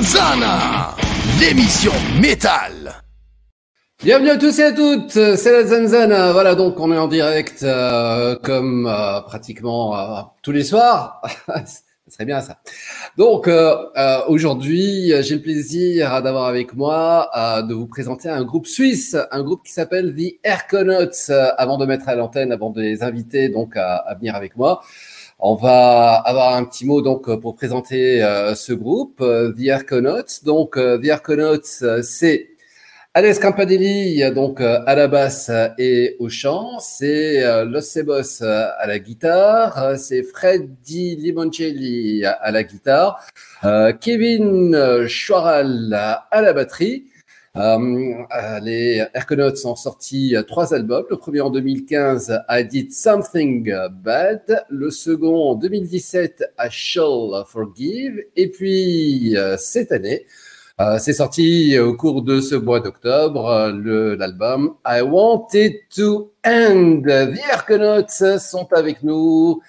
Zanzana, l'émission métal. Bienvenue à tous et à toutes, c'est la Zanzana. Voilà, donc on est en direct comme pratiquement tous les soirs. Ce serait bien ça. Donc aujourd'hui, j'ai le plaisir d'avoir avec moi de vous présenter un groupe suisse, un groupe qui s'appelle The Airconauts. Avant de mettre à l'antenne, avant de les inviter donc à venir avec moi, on va avoir un petit mot donc pour présenter ce groupe, The Airconauts. Donc The Airconauts, c'est Alex Campanelli donc à la basse et au chant, c'est Los Sebos à la guitare, c'est Freddy Limoncelli à la guitare, Kevin Schwaral à la batterie. Les Airconauts ont sorti 3 albums. Le premier en 2015, I Did Something Bad. Le second en 2017, I Shall Forgive. Et puis cette année, c'est sorti au cours de ce mois d'octobre, l'album I Wanted to End. The Airconauts sont avec nous.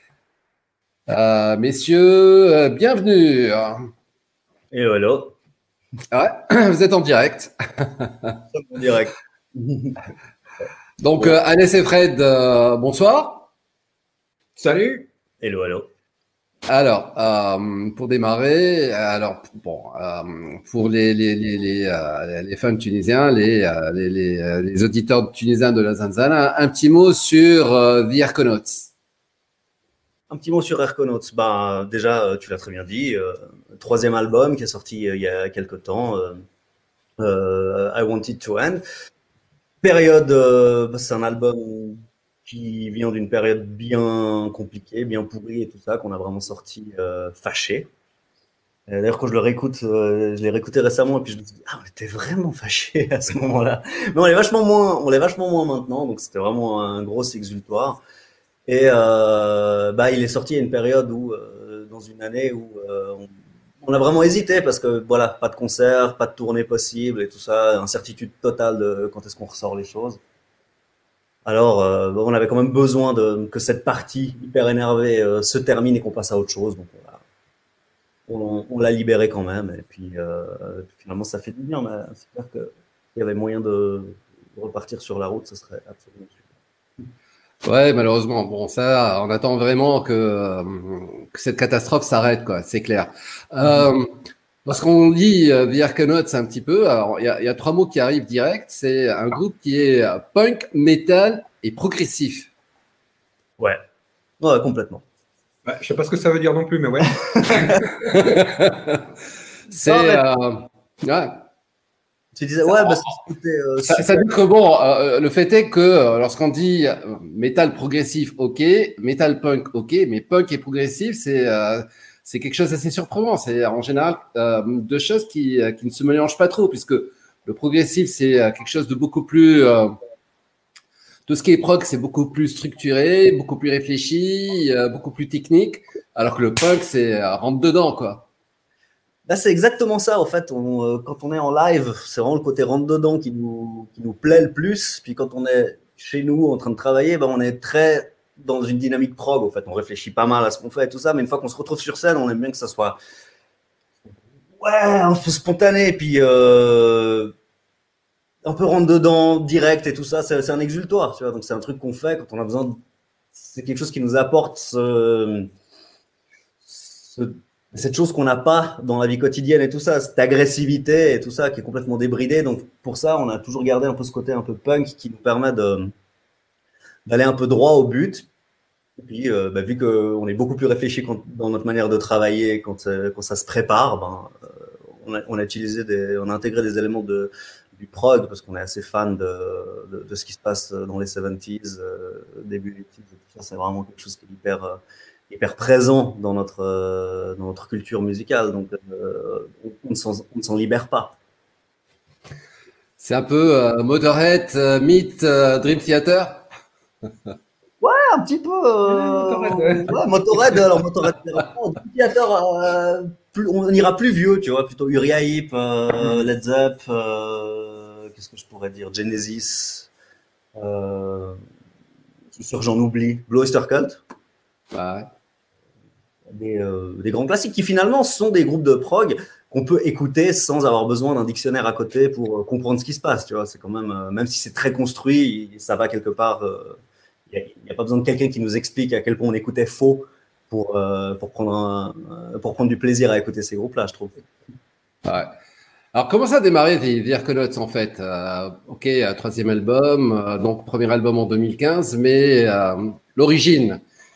Messieurs, bienvenue. Et hello. Ouais, vous êtes en direct. En direct. Donc, Alès et Fred, bonsoir. Salut. Hello, hello. Alors, pour démarrer, pour les fans tunisiens, les auditeurs tunisiens de la Zanzana, un petit mot sur The Airconauts. Un petit mot sur Airconauts. Ben, déjà, tu l'as très bien dit, 3e album qui est sorti il y a quelques temps, I Wanted to End. Période, c'est un album qui vient d'une période bien compliquée, bien pourrie et tout ça, qu'on a vraiment sorti fâché. D'ailleurs, quand je le réécoute, je l'ai réécouté récemment et puis je me suis dit, on était vraiment fâché à ce moment-là. Mais on l'est vachement moins maintenant, donc c'était vraiment un gros exutoire. Et il est sorti à une période où, dans une année où on a vraiment hésité parce que voilà, pas de concert, pas de tournée possible et tout ça, incertitude totale de quand est-ce qu'on ressort les choses. Alors, on avait quand même besoin que cette partie hyper énervée se termine et qu'on passe à autre chose. Donc on l'a libéré quand même. Et puis finalement, ça fait du bien. Mais c'est clair qu'il y avait moyen de repartir sur la route, ce serait absolument super. Ouais, malheureusement. Bon, ça, on attend vraiment que cette catastrophe s'arrête, quoi. C'est clair. Lorsqu'on lit The Airconauts un petit peu, alors il y a 3 mots qui arrivent direct. C'est un groupe qui est punk, metal et progressif. Ouais, complètement. Ouais, je sais pas ce que ça veut dire non plus, mais ouais. C'est ouais. Tu disais, ouais, ça dit que bon, le fait est que lorsqu'on dit metal progressif, ok, metal punk, ok, mais punk et progressif, c'est quelque chose d'assez surprenant. C'est en général 2 choses qui ne se mélangent pas trop, puisque le progressif, c'est quelque chose de beaucoup plus... tout ce qui est prog, c'est beaucoup plus structuré, beaucoup plus réfléchi, beaucoup plus technique, alors que le punk, c'est rentre dedans, quoi. Là, c'est exactement ça, en fait. Quand on est en live, c'est vraiment le côté rentre-dedans qui nous plaît le plus. Puis quand on est chez nous en train de travailler, on est très dans une dynamique prog, en fait. On réfléchit pas mal à ce qu'on fait et tout ça. Mais une fois qu'on se retrouve sur scène, on aime bien que ça soit un peu spontané. Et puis un peu rentre-dedans, direct et tout ça. C'est un exutoire, tu vois. Donc c'est un truc qu'on fait quand on a besoin c'est quelque chose qui nous apporte cette chose qu'on n'a pas dans la vie quotidienne et tout ça, cette agressivité et tout ça qui est complètement débridée. Donc pour ça, on a toujours gardé un peu ce côté un peu punk qui nous permet d'aller un peu droit au but. Et puis vu qu'on est beaucoup plus réfléchi dans notre manière de travailler quand ça se prépare, on a intégré des éléments du prog parce qu'on est assez fan de ce qui se passe dans les 70s, début des 80s. Tout ça, c'est vraiment quelque chose qui est hyper présent dans notre culture musicale, donc on ne s'en libère pas. C'est un peu Motorhead meet Dream Theater. Ouais, un petit peu. Motorhead. Alors Motorhead, Dream Theater, on ira plus vieux, tu vois, plutôt Uriah Heep, Led Zepp, qu'est-ce que je pourrais dire, Genesis. Je suis sûr que j'en oublie. Blue Oyster Cult. Ouais. Des grands classiques qui finalement sont des groupes de prog qu'on peut écouter sans avoir besoin d'un dictionnaire à côté pour comprendre ce qui se passe. Tu vois, c'est quand même si c'est très construit, ça va quelque part. Il n'y a pas besoin de quelqu'un qui nous explique à quel point on écoutait faux pour prendre du plaisir à écouter ces groupes-là, je trouve. Ouais. Alors, comment ça a démarré The Arconauts, en fait? Ok, troisième album, donc premier album en 2015, mais l'origine?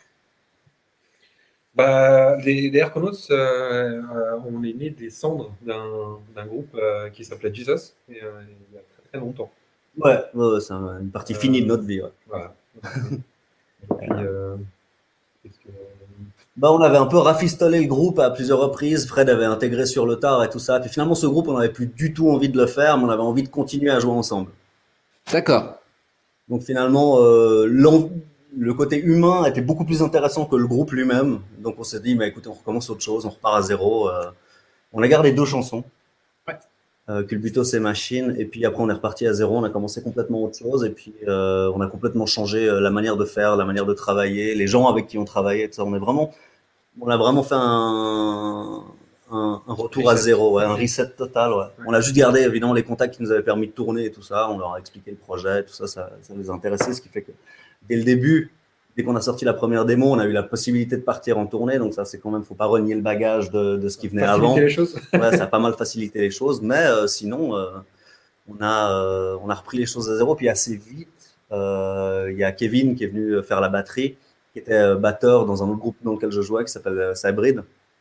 Les Arconauts, on est né des cendres d'un groupe qui s'appelait Jesus, il y a très longtemps. Ouais, c'est une partie finie de notre vie. Ouais. Voilà. Et puis, on avait un peu rafistolé le groupe à plusieurs reprises. Fred avait intégré sur le tard et tout ça. Puis finalement, ce groupe, on n'avait plus du tout envie de le faire, mais on avait envie de continuer à jouer ensemble. D'accord. Donc finalement, le côté humain était beaucoup plus intéressant que le groupe lui-même. Donc on s'est dit, écoutez, on recommence autre chose, on repart à zéro. On a gardé 2 chansons. Culbutos et Machine. Et puis après, on est reparti à zéro. On a commencé complètement autre chose. Et puis, on a complètement changé la manière de faire, la manière de travailler, les gens avec qui on travaillait. Tout ça. On a vraiment fait un retour à zéro, un reset total. Ouais. On a juste gardé évidemment les contacts qui nous avaient permis de tourner et tout ça. On leur a expliqué le projet, tout ça, ça les a intéressés. Ce qui fait que dès le début, dès qu'on a sorti la première démo, on a eu la possibilité de partir en tournée. Donc ça, c'est quand même, faut pas renier le bagage de ce qui venait avant. Les choses. Ouais, ça a pas mal facilité les choses. Mais sinon, on a repris les choses à zéro. Puis assez vite, il y a Kevin qui est venu faire la batterie, qui était batteur dans un autre groupe dans lequel je jouais, qui s'appelle Cybrid.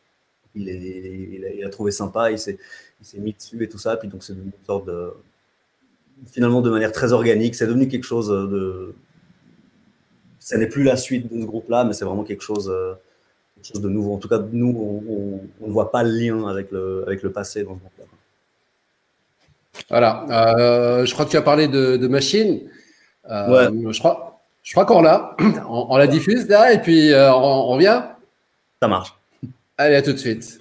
Il a trouvé sympa, il s'est mis dessus et tout ça. Puis donc c'est devenu une sorte de, finalement, de manière très organique, c'est devenu quelque chose de. Ça n'est plus la suite de ce groupe-là, mais c'est vraiment quelque chose de nouveau. En tout cas, nous, on ne voit pas le lien avec le passé dans ce groupe-là. Voilà. Je crois que tu as parlé de Machine. Ouais. Je crois qu'on l'a. On la diffuse là et puis on revient. Ça marche. Allez, à tout de suite.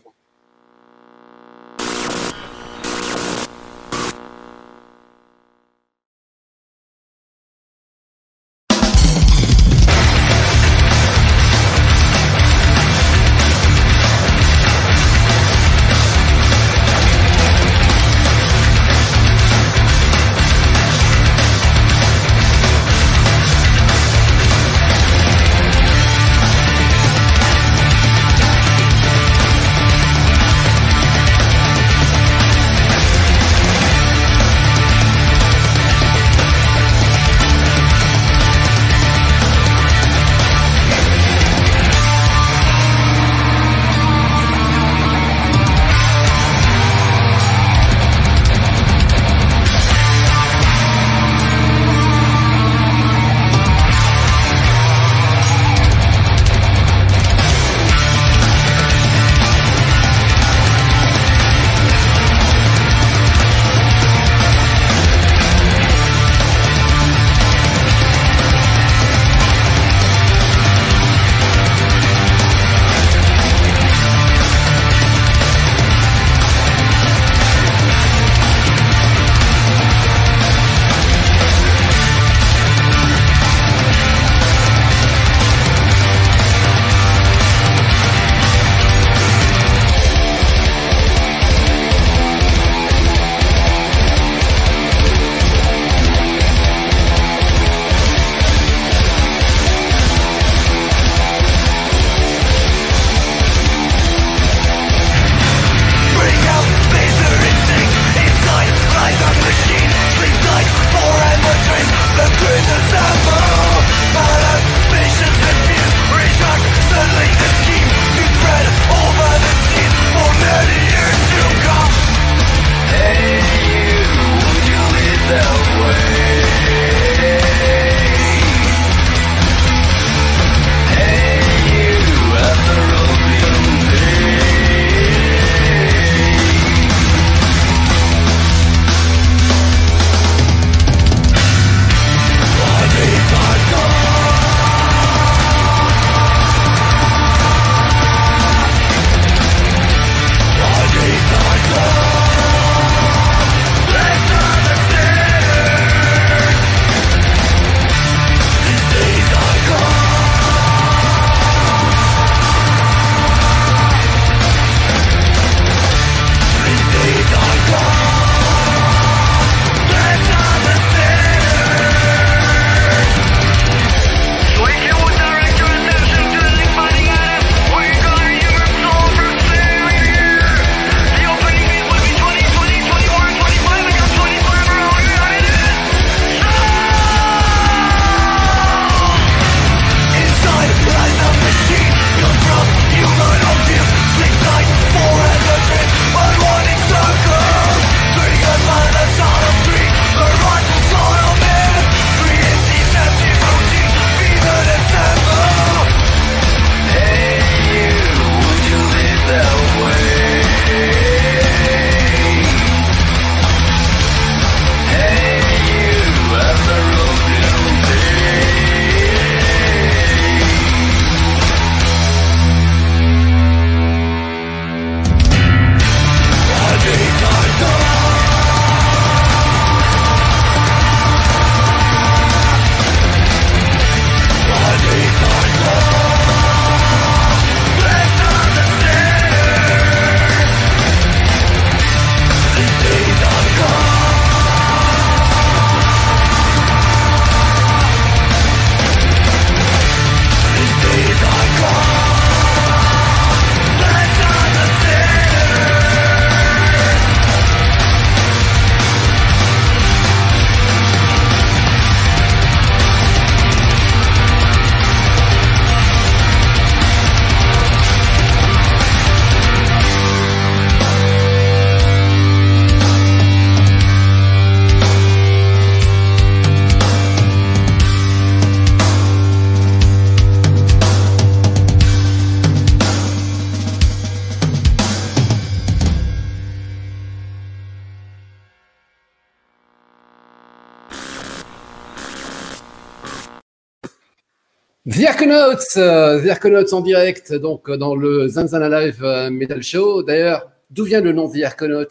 The Arconauts en direct, donc dans le Zanzana Live Metal Show. D'ailleurs, d'où vient le nom The Arconauts?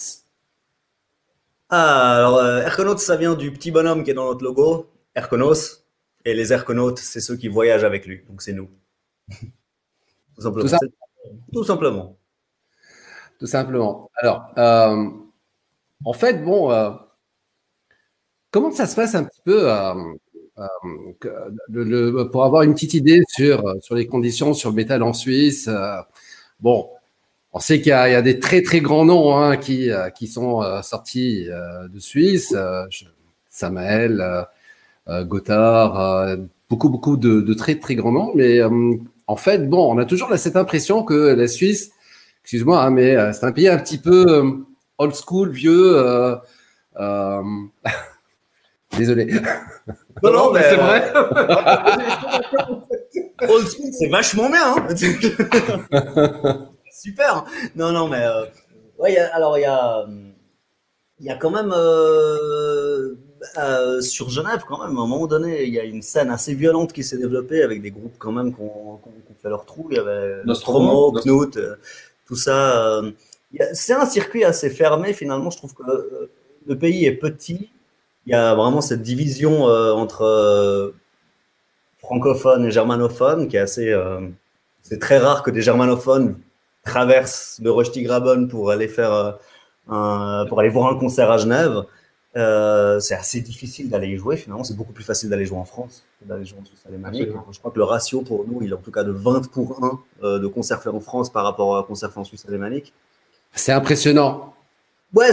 Ah, alors, Erconauts, ça vient du petit bonhomme qui est dans notre logo, Erconos. Et les Erconautes, c'est ceux qui voyagent avec lui. Donc, c'est nous. Tout simplement. Tout ça. Tout simplement. Tout simplement. Alors, en fait, bon, comment ça se passe un petit peu pour avoir une petite idée sur les conditions, sur le métal en Suisse? Bon, on sait qu'il y a des très très grands noms hein, qui sont sortis de Suisse, Samael, Gotthard, beaucoup de très très grands noms. Mais en fait, bon, on a toujours cette impression que la Suisse, excuse-moi, hein, mais c'est un pays un petit peu old school, vieux. Désolé. Non, mais c'est vrai. Old school, c'est vachement bien. Hein. Super. Non, mais ouais, il y a quand même sur Genève quand même. À un moment donné, il y a une scène assez violente qui s'est développée avec des groupes quand même qui ont fait leur trou. Il y avait Nostromo, Knut, tout ça. C'est un circuit assez fermé finalement. Je trouve que le pays est petit. Il y a vraiment cette division entre francophones et germanophones qui est assez. C'est très rare que des germanophones traversent le Röstigraben pour aller pour aller voir un concert à Genève. C'est assez difficile d'aller y jouer. Finalement, c'est beaucoup plus facile d'aller jouer en France que d'aller jouer en Suisse alémanique. Je crois que le ratio pour nous, il est en tout cas de 20 pour 1 de concerts faits en France par rapport à concerts faits en Suisse alémanique. C'est impressionnant. Ouais,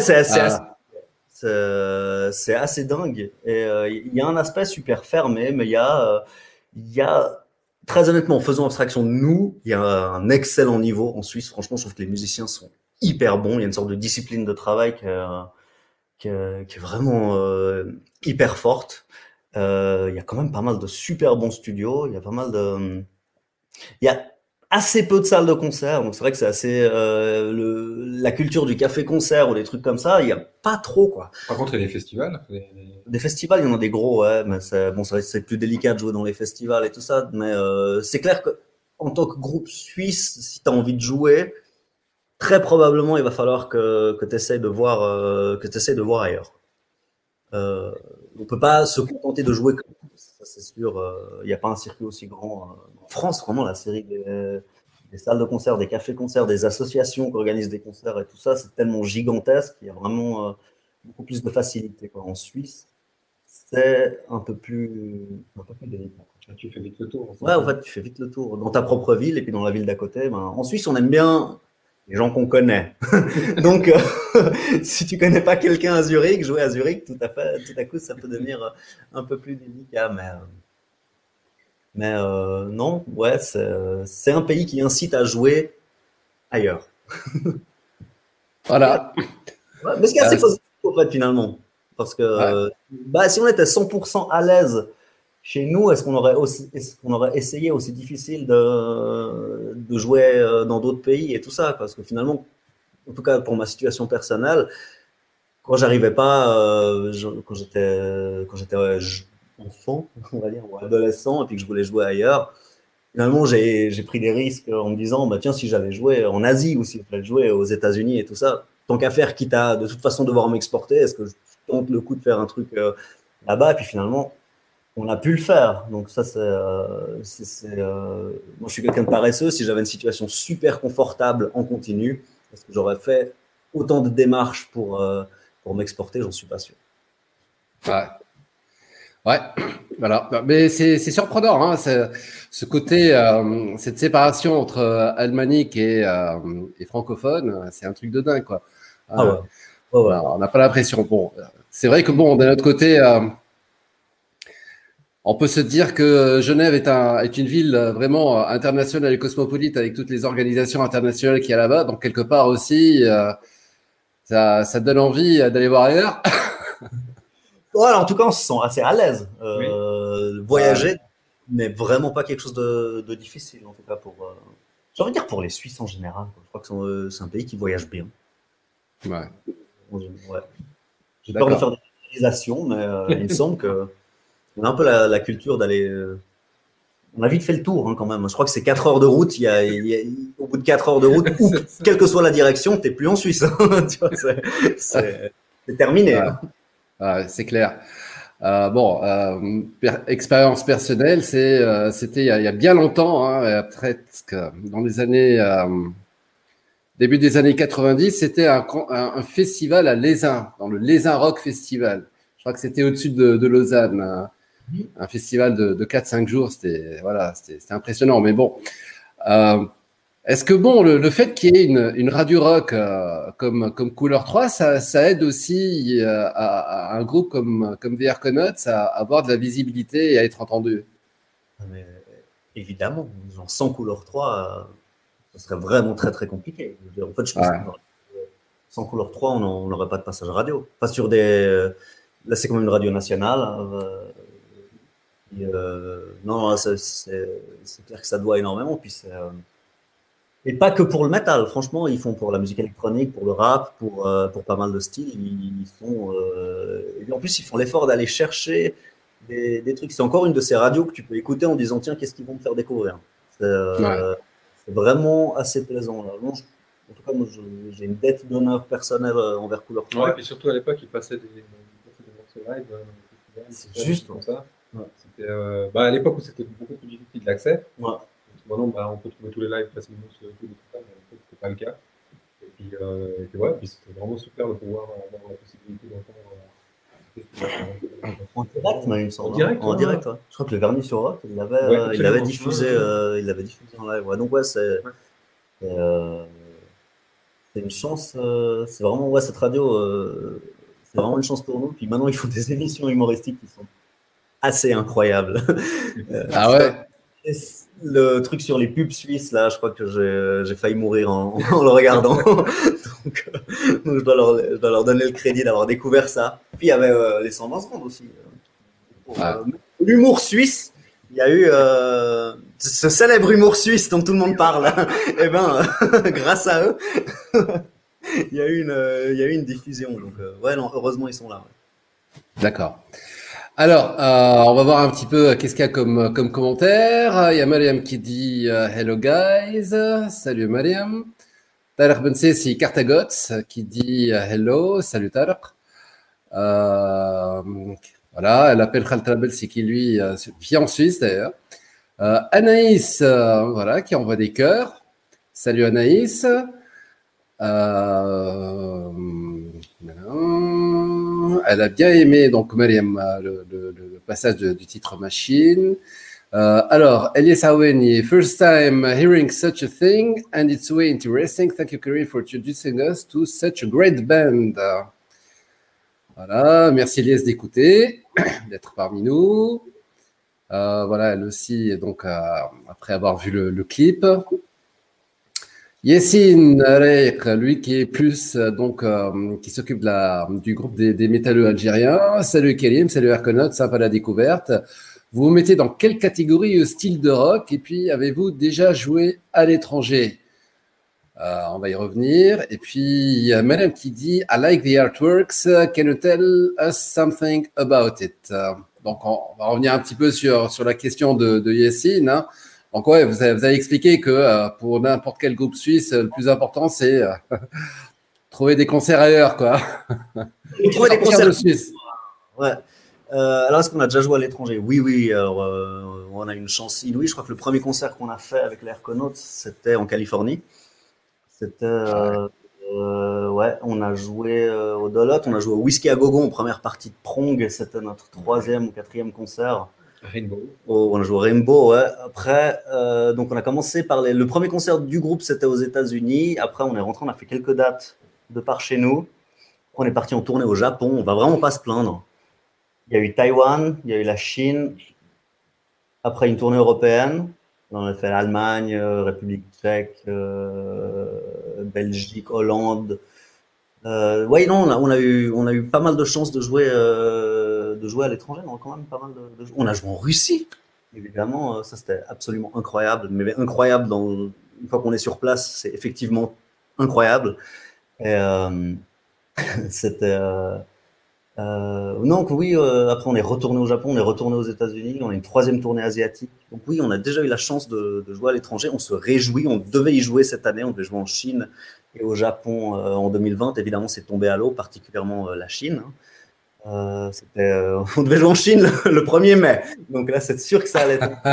c'est assez dingue. Et il y a un aspect super fermé, mais il y a très honnêtement, faisons abstraction de nous, il y a un excellent niveau en Suisse. Franchement, je trouve que les musiciens sont hyper bons. Il y a une sorte de discipline de travail qui est vraiment hyper forte. Il y a quand même pas mal de super bons studios. Il y a pas mal il y a assez peu de salles de concert, donc c'est vrai que c'est assez la culture du café-concert ou des trucs comme ça, il y a pas trop quoi. Par contre, il y a des festivals. Des festivals, il y en a des gros, ouais, mais c'est plus délicat de jouer dans les festivals et tout ça, mais c'est clair que en tant que groupe suisse, si tu as envie de jouer, très probablement il va falloir que tu essaies de voir ailleurs. On peut pas se contenter de jouer comme ça, c'est sûr. Il n'y a pas un circuit aussi grand. En France, vraiment, la série des salles de concert, des cafés-concerts, des associations qui organisent des concerts et tout ça, c'est tellement gigantesque qu'il y a vraiment beaucoup plus de facilité. Quoi. En Suisse, c'est un peu plus délicat. Tu fais vite le tour. Ouais, en fait, tu fais vite le tour. Dans ta propre ville et puis dans la ville d'à côté. En Suisse, on aime bien les gens qu'on connaît. Donc, si tu connais pas quelqu'un à Zurich, jouer à Zurich, tout à coup, ça peut devenir un peu plus délicat. Mais non, ouais, c'est un pays qui incite à jouer ailleurs. Voilà. Ouais, mais ce qui est assez positif, en fait, finalement. Parce que si on était 100% à l'aise chez nous, est-ce qu'on aurait essayé aussi difficile de jouer dans d'autres pays et tout ça? Parce que finalement, en tout cas pour ma situation personnelle, quand j'arrivais pas, quand j'étais enfant, on va dire, ou adolescent, et puis que je voulais jouer ailleurs, finalement j'ai pris des risques en me disant, bah tiens, si j'allais jouer en Asie ou si j'allais jouer aux États-Unis et tout ça, tant qu'à faire, quitte à de toute façon devoir m'exporter, est-ce que je tente le coup de faire un truc là-bas? Et puis finalement, on a pu le faire. Donc ça, moi, je suis quelqu'un de paresseux. Si j'avais une situation super confortable en continu, est-ce que j'aurais fait autant de démarches pour m'exporter? J'en suis pas sûr. Ouais, voilà. Mais c'est surprenant, hein, ce côté, cette séparation entre alémanique et francophone, c'est un truc de dingue, quoi. Ah ouais. Ouais. On n'a pas l'impression. Bon, c'est vrai que bon, d'un autre côté, on peut se dire que Genève est une ville vraiment internationale et cosmopolite avec toutes les organisations internationales qu'il y a là-bas. Donc quelque part aussi, ça donne envie d'aller voir ailleurs. Ouais, en tout cas, on se sent assez à l'aise. Oui. Voyager n'est vraiment pas quelque chose de difficile, en tout cas j'ai envie de dire pour les Suisses en général. Je crois que c'est un pays qui voyage bien. Ouais. J'ai peur de faire des réalisations, mais il me semble que on a un peu la culture d'aller on a vite fait le tour quand même. Je crois que c'est 4 heures de route. Au bout de 4 heures de route, quelle que soit la direction, tu n'es plus en Suisse. Tu vois, c'est terminé. C'est clair. Expérience personnelle, c'était il y a bien longtemps, hein, presque dans les années début des années 90, c'était un festival à Lézin, dans le Lézin Rock Festival. Je crois que c'était au-dessus de Lausanne, un festival de 4-5 jours. C'était impressionnant. Mais bon, est-ce que le fait qu'il y ait une radio rock comme Couleur 3, ça aide aussi à un groupe comme The Arconauts à avoir de la visibilité et à être entendu? Mais, évidemment, sans Couleur 3, ce serait vraiment très très compliqué. En fait, je pense que sans Couleur 3, on n'aurait pas de passage radio. Pas sur là, c'est quand même une radio nationale. Non, c'est clair que ça doit énormément. Puis et pas que pour le métal, franchement, ils font pour la musique électronique, pour le rap, pour pas mal de styles. Et en plus, ils font l'effort d'aller chercher des trucs. C'est encore une de ces radios que tu peux écouter en disant tiens, qu'est-ce qu'ils vont me faire découvrir. C'est vraiment assez plaisant. Là. En tout cas, moi, j'ai une dette d'honneur personnelle envers Couleur 3. Ouais, et puis surtout à l'époque, ils passaient des morceaux live. C'est juste comme ça. Ouais. C'était, à l'époque où c'était beaucoup plus difficile d'accès. Ouais. Maintenant, on peut trouver tous les lives facilement sur YouTube et tout ça, mais à l'époque, c'était pas le cas. Et puis c'était vraiment super de pouvoir avoir la possibilité d'entendre. En direct, il me semble. En direct, ouais. Je crois que le Vernis sur Rock, il l'avait diffusé en live. Ouais. Donc, c'est une chance. C'est vraiment, cette radio, c'est vraiment une chance pour nous. Puis maintenant, ils font des émissions humoristiques qui sont assez incroyables. Ah ouais? Le truc sur les pubs suisses, là, je crois que j'ai failli mourir en le regardant. Donc, je dois leur donner le crédit d'avoir découvert ça. Puis il y avait les 120 secondes aussi. L'humour suisse, il y a eu ce célèbre humour suisse dont tout le monde parle. Et ben, grâce à eux, il y a eu une diffusion. Donc, heureusement, ils sont là. Ouais. D'accord. Alors, on va voir un petit peu qu'est-ce qu'il y a comme commentaire. Il y a Mariam qui dit hello guys. Salut Mariam. Tarek Bensessi Cartagots qui dit hello. Salut Tarek. Voilà, elle appelle Khaltrabel, c'est qui lui vit en Suisse d'ailleurs. Anaïs, voilà, qui envoie des cœurs. Salut Anaïs. Elle a bien aimé donc Mariam le passage du titre Machine. Alors, Elias Aweni, first time hearing such a thing and it's way interesting. Thank you, Karim, for introducing us to such a great band. Voilà, merci Elias d'écouter, d'être parmi nous. Voilà, elle aussi, donc après avoir vu le clip. Yassine Reik, lui qui est plus qui s'occupe du groupe des métalleux algériens. Salut Karim, salut Arconauts, sympa la découverte. Vous vous mettez dans quelle catégorie style de rock et puis avez-vous déjà joué à l'étranger? On va y revenir. Et puis il y a madame qui dit I like the artworks, can you tell us something about it? Donc on va revenir un petit peu sur la question de Yassine, hein. Donc ouais, vous avez expliqué que pour n'importe quel groupe suisse, le plus important c'est trouver des concerts ailleurs, quoi. Trouver des concerts de Suisse. Ouais. Alors est-ce qu'on a déjà joué à l'étranger? Oui. Alors on a une chance inouïe. Je crois que le premier concert qu'on a fait avec les Arconauts, c'était en Californie. C'était on a joué au Dolot, on a joué au Whisky à Gogo en première partie de Prong. C'était notre 3e ou 4e concert. Rainbow. On a joué au Rainbow, ouais. Après, donc on a commencé par le premier concert du groupe, c'était aux États-Unis. Après, on est rentré, on a fait quelques dates de par chez nous. Après, on est parti en tournée au Japon. On va vraiment pas se plaindre. Il y a eu Taïwan, il y a eu la Chine. Après, une tournée européenne. On a fait l'Allemagne, République tchèque, Belgique, Hollande. Ouais, non, on a eu pas mal de chance de jouer à l'étranger. On a quand même pas mal de on a joué en Russie, évidemment. Ça, c'était absolument incroyable. Mais incroyable, une fois qu'on est sur place, c'est effectivement incroyable. Et c'était Donc oui, après on est retourné au Japon, on est retourné aux États-Unis, on a une 3e tournée asiatique. Donc oui, on a déjà eu la chance de jouer à l'étranger. On se réjouit, on devait y jouer cette année, on devait jouer en Chine et au Japon en 2020. Évidemment, c'est tombé à l'eau, particulièrement la Chine. On devait jouer en Chine le 1er mai. Donc là, c'est sûr que ça allait être.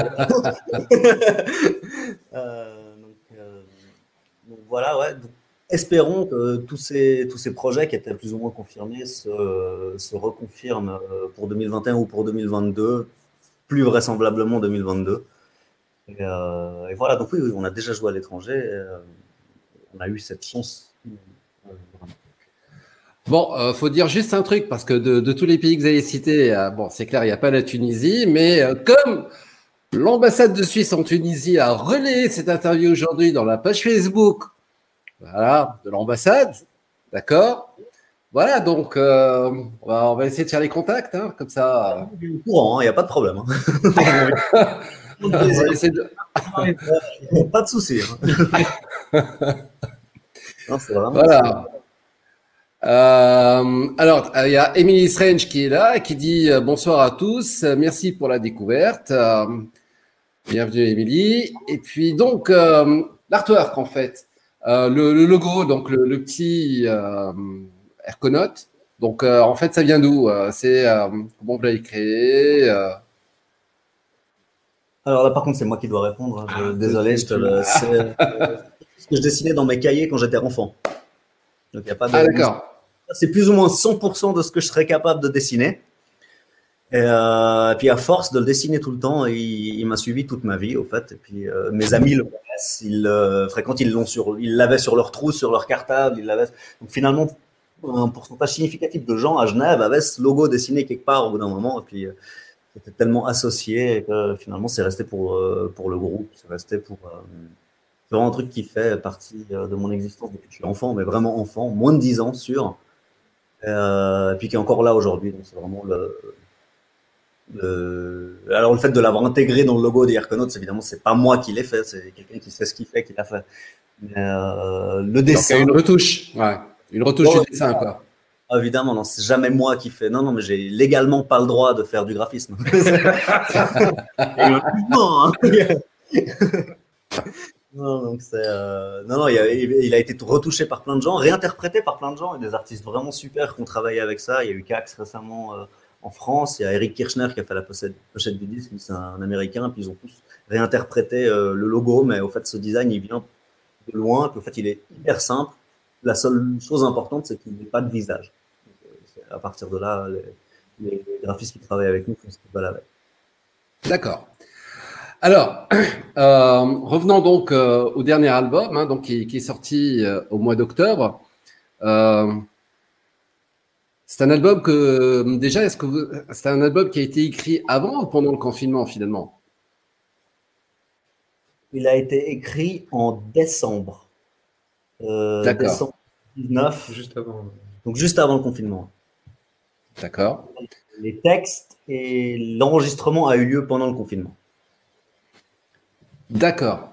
Donc voilà, ouais. Donc, espérons que tous ces projets qui étaient plus ou moins confirmés se reconfirment pour 2021 ou pour 2022, plus vraisemblablement 2022. Et voilà, donc oui, on a déjà joué à l'étranger. On a eu cette chance. Bon, faut dire juste un truc, parce que de tous les pays que vous avez cités, bon, c'est clair, il n'y a pas la Tunisie, mais comme l'ambassade de Suisse en Tunisie a relayé cette interview aujourd'hui dans la page Facebook, voilà, de l'ambassade, d'accord. Voilà, donc on va essayer de faire les contacts, hein, comme ça. Il est au courant, il n'y a pas de problème. On va essayer de... Pas de souci. Non, c'est vraiment Voilà. Alors, il y a Emily Strange qui est là et qui dit bonsoir à tous, merci pour la découverte. Bienvenue Emily. Et puis donc l'artwork en fait, le logo, donc le petit Airconaut. Donc en fait ça vient d'où c'est comment vous l'avez créé Alors là par contre c'est moi qui dois répondre. Désolé, c'est ce que je dessinais dans mes cahiers quand j'étais enfant. Donc il y a pas de. Ah d'accord. C'est plus ou moins 100% de ce que je serais capable de dessiner. Et puis à force de le dessiner tout le temps, il m'a suivi toute ma vie au fait. Et puis mes amis le connaissent, quand ils l'avaient sur leur trousse, sur leur cartable, ils l'avaient. Donc finalement, un pourcentage significatif de gens à Genève avaient ce logo dessiné quelque part au bout d'un moment. Et puis c'était tellement associé que finalement c'est resté pour le groupe, c'est resté pour. C'est vraiment un truc qui fait partie de mon existence depuis que je suis enfant, mais vraiment enfant, moins de 10 ans sûr. Et puis qui est encore là aujourd'hui. Donc c'est vraiment alors le fait de l'avoir intégré dans le logo des Airconauts, évidemment, c'est pas moi qui l'ai fait, c'est quelqu'un qui sait ce qu'il fait qui l'a fait. Mais le dessin. Donc, une retouche, ouais, une retouche du dessin quoi. Évidemment, non, c'est jamais moi qui fais. Non, mais j'ai légalement pas le droit de faire du graphisme. Non, donc c'est non, il a été retouché par plein de gens, réinterprété par plein de gens et des artistes vraiment super qui ont travaillé avec ça. Il y a eu Cax récemment en France, il y a Eric Kirchner qui a fait la pochette du disque, c'est un Américain, puis ils ont tous réinterprété le logo, mais au fait ce design il vient de loin, puis au fait il est hyper simple. La seule chose importante c'est qu'il n'a pas de visage. Donc, à partir de là, les graphistes qui travaillent avec nous font ce qu'ils veulent avec. D'accord. Alors, revenons donc au dernier album, hein, donc qui est sorti au mois d'octobre. C'est un album que déjà, c'est un album qui a été écrit avant ou pendant le confinement finalement? Il a été écrit en décembre. D'accord. Décembre 19. Juste avant. Donc juste avant le confinement. D'accord. Les textes et l'enregistrement a eu lieu pendant le confinement. D'accord.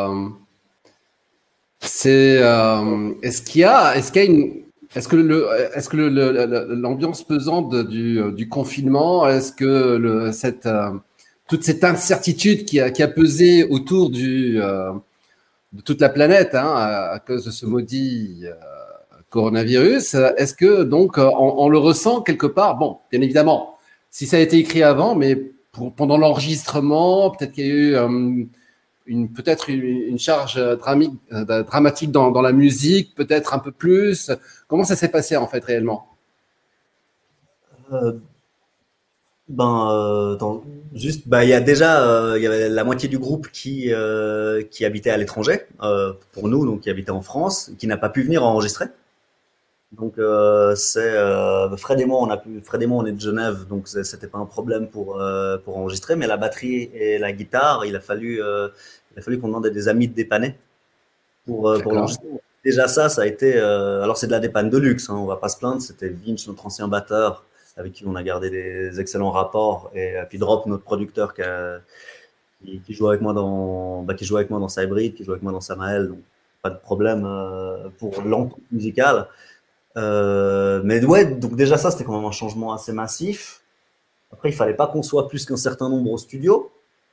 Est-ce que l'ambiance pesante du confinement, est-ce que toute cette incertitude qui a pesé autour de toute la planète à cause de ce maudit coronavirus, est-ce que donc on le ressent quelque part? Bon, bien évidemment, si ça a été écrit avant, mais pendant l'enregistrement, peut-être qu'il y a eu peut-être une charge dramatique dans la musique, peut-être un peu plus. Comment ça s'est passé en fait réellement? Il y a déjà il y avait la moitié du groupe qui habitait à l'étranger pour nous, donc qui habitait en France, qui n'a pas pu venir enregistrer. Donc Fred et moi on est de Genève, donc c'était pas un problème pour enregistrer, mais la batterie et la guitare, il a fallu qu'on demande à des amis de dépanner pour l'enregistrer. Déjà ça a été alors c'est de la dépanne de luxe, hein, on va pas se plaindre. C'était Vince, notre ancien batteur, avec qui on a gardé des excellents rapports, et puis Drop, notre producteur qui joue avec moi dans Cybrid, qui joue avec moi dans Samael, donc pas de problème pour l'entente musicale. Mais ouais, donc déjà ça, c'était quand même un changement assez massif. Après, il fallait pas qu'on soit plus qu'un certain nombre au studio.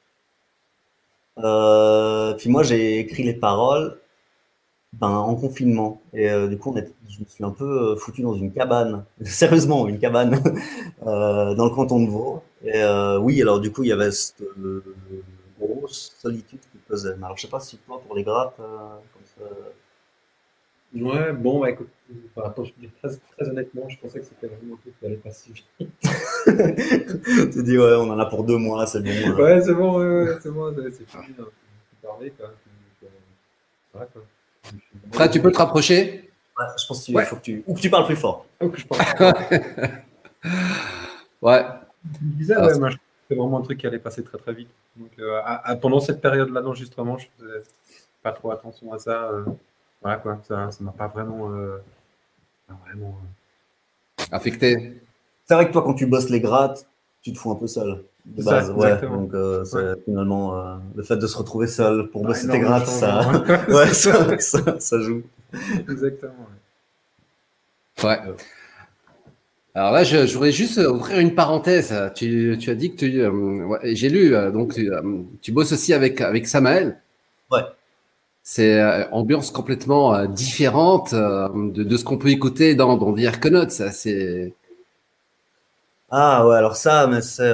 Puis moi, j'ai écrit les paroles en confinement. Et du coup, je me suis un peu foutu dans une cabane. Sérieusement, une cabane dans le canton de Vaud. Et oui, alors du coup, il y avait cette grosse solitude qui pesait. Mais alors, je sais pas si toi, pour les grappes, comme ça... Ouais, bon, bah écoute, attends, je te dis très honnêtement, je pensais que c'était vraiment un truc qui allait pas si vite. Tu dis, ouais, on en a pour 2 mois, c'est bon. Ouais, c'est bon, ouais, c'est bon, c'est fini. Hein. Tu parlais, quoi. Voilà, quoi. Frère, tu peux te rapprocher? Ouais, je pense qu'il faut que tu parles plus fort. Oh, que je parle. Ouais. Je me disais, ouais, moi, je trouve que c'est vraiment un truc qui allait passer très très vite. Donc, pendant cette période-là d'enregistrement, je faisais pas trop attention à ça. Voilà, quoi, ça m'a pas vraiment. Affecté. C'est vrai que toi, quand tu bosses les grattes, tu te fous un peu seul, de Ça, base. Ouais, exactement. donc finalement, le fait de se retrouver seul pour bosser tes énorme grattes, ça, changement. ouais, ça joue. Exactement. Ouais. Alors là, je voudrais juste ouvrir une parenthèse. Tu as dit que ouais, j'ai lu, donc tu bosses aussi avec Samael. Ouais. C'est ambiance complètement différente de ce qu'on peut écouter dans The Arconauts. Ça, c'est... Ah ouais, alors ça, mais c'est...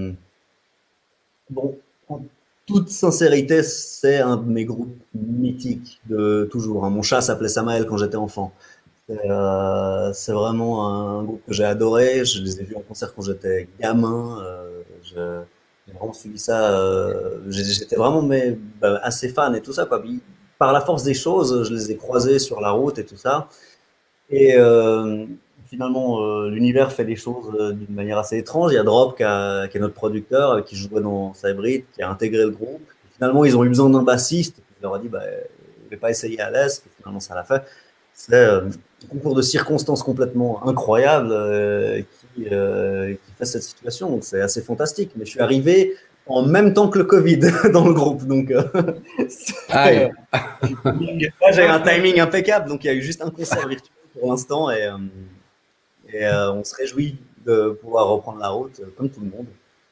Bon, en toute sincérité, c'est un de mes groupes mythiques de toujours. Hein. Mon chat s'appelait Samael quand j'étais enfant. C'est vraiment un groupe que j'ai adoré. Je les ai vus en concert quand j'étais gamin. J'ai vraiment suivi ça. J'étais vraiment assez fan et tout ça, quoi. Puis, par la force des choses, je les ai croisés sur la route et tout ça. Et finalement, l'univers fait les choses d'une manière assez étrange. Il y a Drop qui est notre producteur, qui jouait dans Cybrid, qui a intégré le groupe. Et finalement, ils ont eu besoin d'un bassiste. Je leur ai dit, je vais pas essayer à l'aise. Finalement, ça l'a fait. C'est un concours de circonstances complètement incroyable qui fait cette situation. Donc, c'est assez fantastique. Mais je suis arrivé en même temps que le Covid dans le groupe. Donc, là, j'ai un timing impeccable. Donc, il y a eu juste un concert virtuel pour l'instant et on se réjouit de pouvoir reprendre la route comme tout le monde.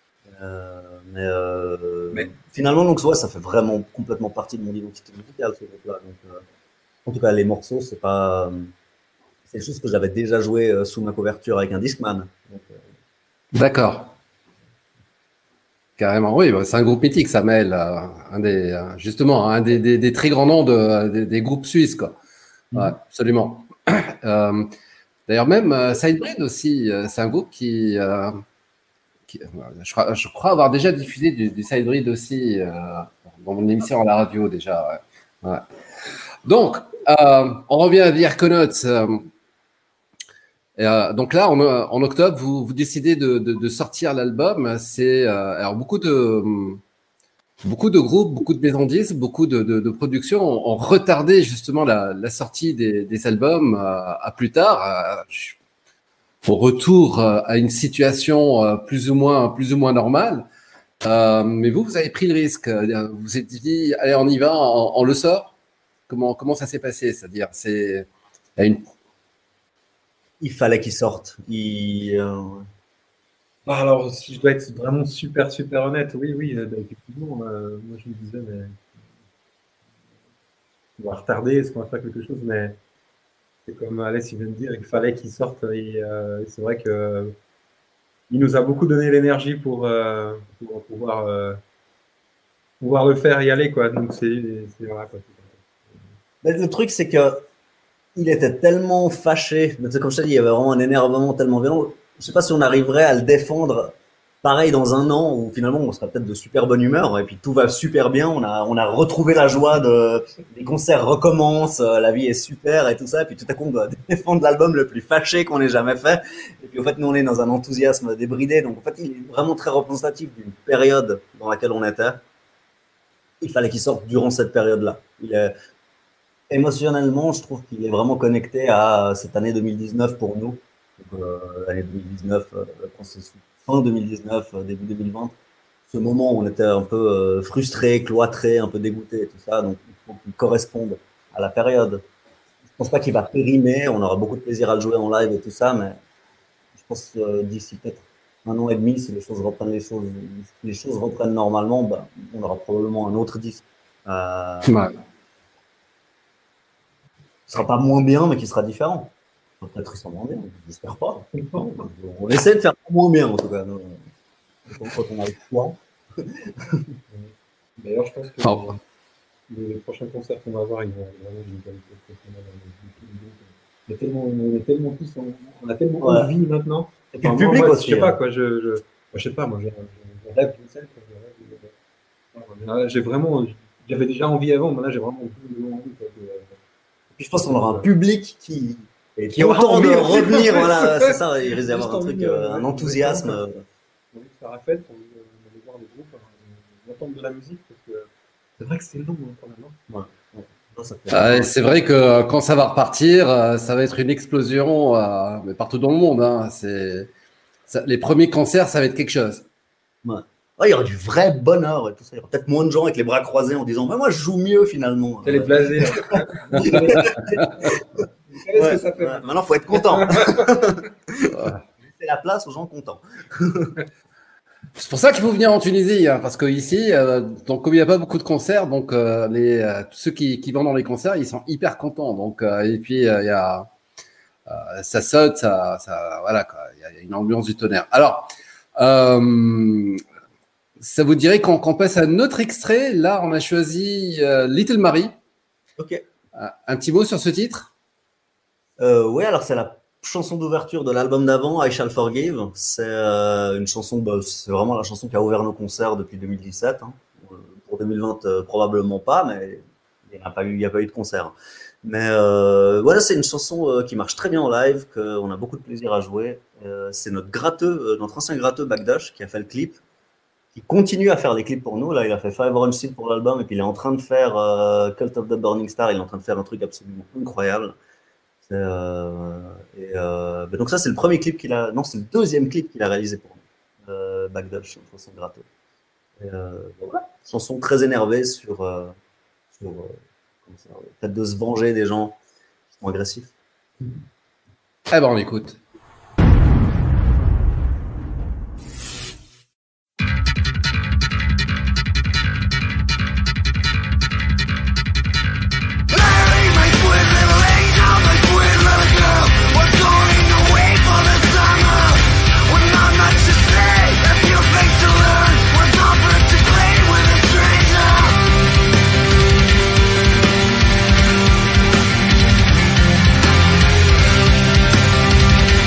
Mais finalement, donc, ouais, ça fait vraiment complètement partie de mon identité musicale, ce groupe-là. Donc, en tout cas, les morceaux, c'est des choses que j'avais déjà joué sous ma couverture avec un Discman. D'accord. Carrément, oui, c'est un groupe mythique, Samael, justement, un des très grands noms des groupes suisses, quoi. Ouais, absolument. D'ailleurs, même Sidebreed aussi, c'est un groupe qui je crois avoir déjà diffusé du Sidebreed aussi dans mon émission à la radio déjà. Ouais. Ouais. Donc, on revient à The Arconauts. Donc là, en octobre, vous décidez de sortir l'album. C'est alors beaucoup de groupes, beaucoup de maisons de disques, beaucoup de productions ont retardé justement la sortie des albums à plus tard, au retour à une situation plus ou moins normale. Mais vous avez pris le risque. Vous vous êtes dit, allez, on y va, on le sort. Comment ça s'est passé? C'est-à-dire, il fallait qu'il sorte. Alors, si je dois être vraiment super honnête, oui, effectivement, moi je me disais, mais on va retarder, est-ce qu'on va faire quelque chose? Mais c'est comme Alès il vient de dire, il fallait qu'il sorte. Et c'est vrai que il nous a beaucoup donné l'énergie pour pouvoir le faire y aller, quoi. Donc voilà, quoi. Mais le truc, c'est que il était tellement fâché. Mais comme je t'ai dit, il y avait vraiment un énervement tellement violent. Je sais pas si on arriverait à le défendre pareil dans un an où finalement on sera peut-être de super bonne humeur et puis tout va super bien. On a retrouvé la joie les concerts recommencent, la vie est super et tout ça. Et puis tout à coup on doit défendre l'album le plus fâché qu'on ait jamais fait. Et puis en fait nous on est dans un enthousiasme débridé. Donc en fait il est vraiment très représentatif d'une période dans laquelle on était. Il fallait qu'il sorte durant cette période-là. Émotionnellement, je trouve qu'il est vraiment connecté à cette année 2019 pour nous. L'année 2019, fin 2019, début 2020. Ce moment où on était un peu frustré, cloîtré, un peu dégoûté et tout ça. Donc, il faut qu'il corresponde à la période. pense pas qu'il va périmer. On aura beaucoup de plaisir à le jouer en live et tout ça, mais je pense que d'ici peut-être 1 an et demi, si les choses reprennent normalement, bah, on aura probablement un autre disque. Ouais. Qui sera pas moins bien, mais qui sera différent. Peut-être qu'il sera moins bien, j'espère pas. On essaie de faire moins bien, en tout cas. Quand on a le choix. D'ailleurs, je pense que les prochains concerts qu'on va avoir, ils vont vraiment une qualité exceptionnelle. On a tellement envie maintenant. Et puis le public aussi. Je sais pas, quoi. Je sais pas, moi, je rêve d'une scène. J'avais déjà envie avant, mais là, j'ai vraiment envie. Puis je pense qu'on aura un public qui aura envie de revenir. Voilà, c'est ça, il risque d'avoir un truc, un enthousiasme. On a envie de faire la fête, on a envie de voir les groupes, d'entendre de la musique, parce que c'est vrai que c'est long quand même. Ouais. C'est vrai que quand ça va repartir, ça va être une explosion mais partout dans le monde. Hein. Les premiers concerts, ça va être quelque chose. Ouais. Il y aura du vrai bonheur et tout ça. Il y aura peut-être moins de gens avec les bras croisés en disant moi je joue mieux finalement. C'est les blasés. Ouais, ça fait. Ouais. Maintenant, il faut être content. C'est la place aux gens contents. C'est pour ça qu'il faut venir en Tunisie, hein, parce qu'ici, donc comme il n'y a pas beaucoup de concerts, donc tous ceux qui vont dans les concerts, ils sont hyper contents. Donc et puis il y a ça saute, voilà quoi. Il y a une ambiance du tonnerre. Alors, ça vous dirait qu'on passe à un autre extrait. Là, on a choisi Little Mary. Ok. Un petit mot sur ce titre. Oui, alors c'est la chanson d'ouverture de l'album d'avant, I Shall Forgive. C'est une chanson, c'est vraiment la chanson qui a ouvert nos concerts depuis 2017. Hein. Pour 2020, probablement pas, mais il n'y a pas eu de concert. Mais voilà, c'est une chanson qui marche très bien en live, qu'on a beaucoup de plaisir à jouer. C'est notre ancien gratteux Bagdash qui a fait le clip, qui continue à faire des clips pour nous. Là, il a fait Five Orange Seed pour l'album, et puis il est en train de faire Cult of the Burning Star. Il est en train de faire un truc absolument incroyable. Donc ça, c'est le premier clip c'est le deuxième clip qu'il a réalisé pour nous. Bagdash, une chanson gratteux. Voilà. Chanson très énervée sur le fait de se venger des gens qui sont agressifs. Eh ben, on écoute. We're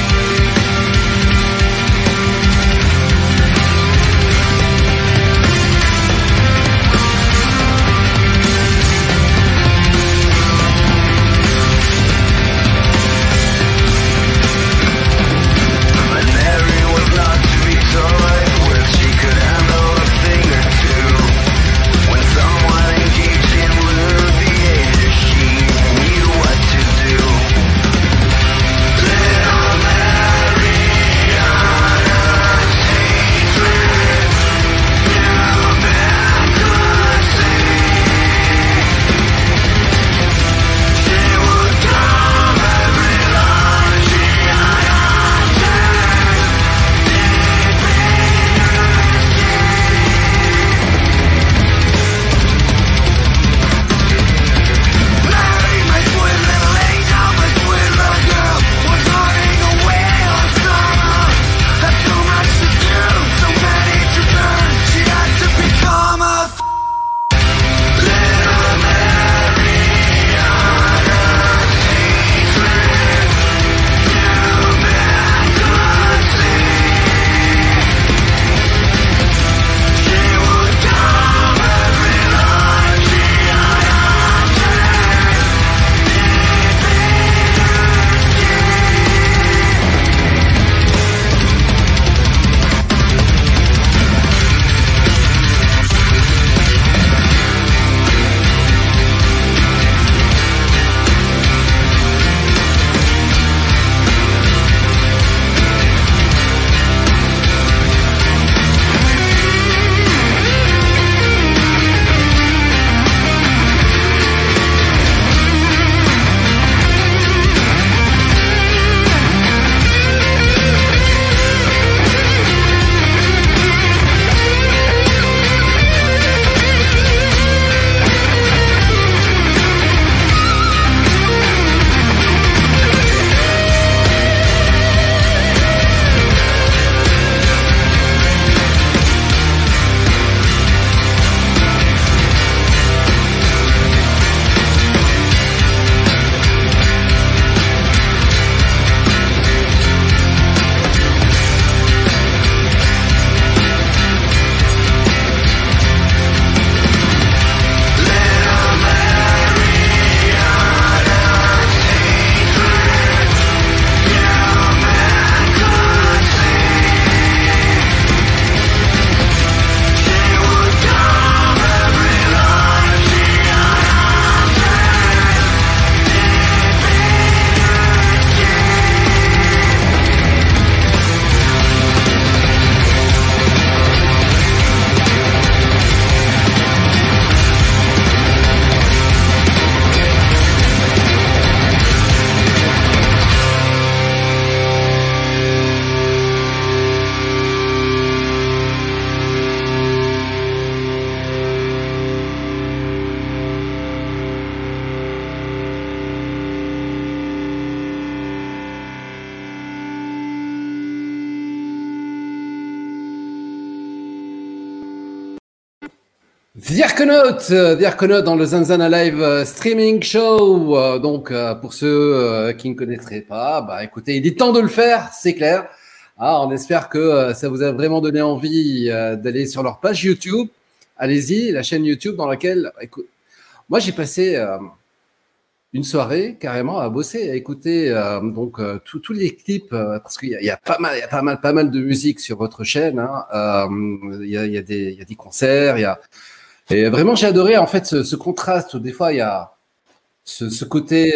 The Arconaut dans le Zanzana Live Streaming Show. Donc, pour ceux qui ne connaîtraient pas, bah, écoutez, il est temps de le faire, c'est clair. Ah, on espère que ça vous a vraiment donné envie d'aller sur leur page YouTube. Allez-y, la chaîne YouTube dans laquelle, écoute, moi j'ai passé une soirée carrément à bosser, à écouter tous les clips parce qu'il y a pas mal de musique sur votre chaîne. Hein. Il y a des concerts, et vraiment j'ai adoré en fait ce contraste. Des fois il y a ce côté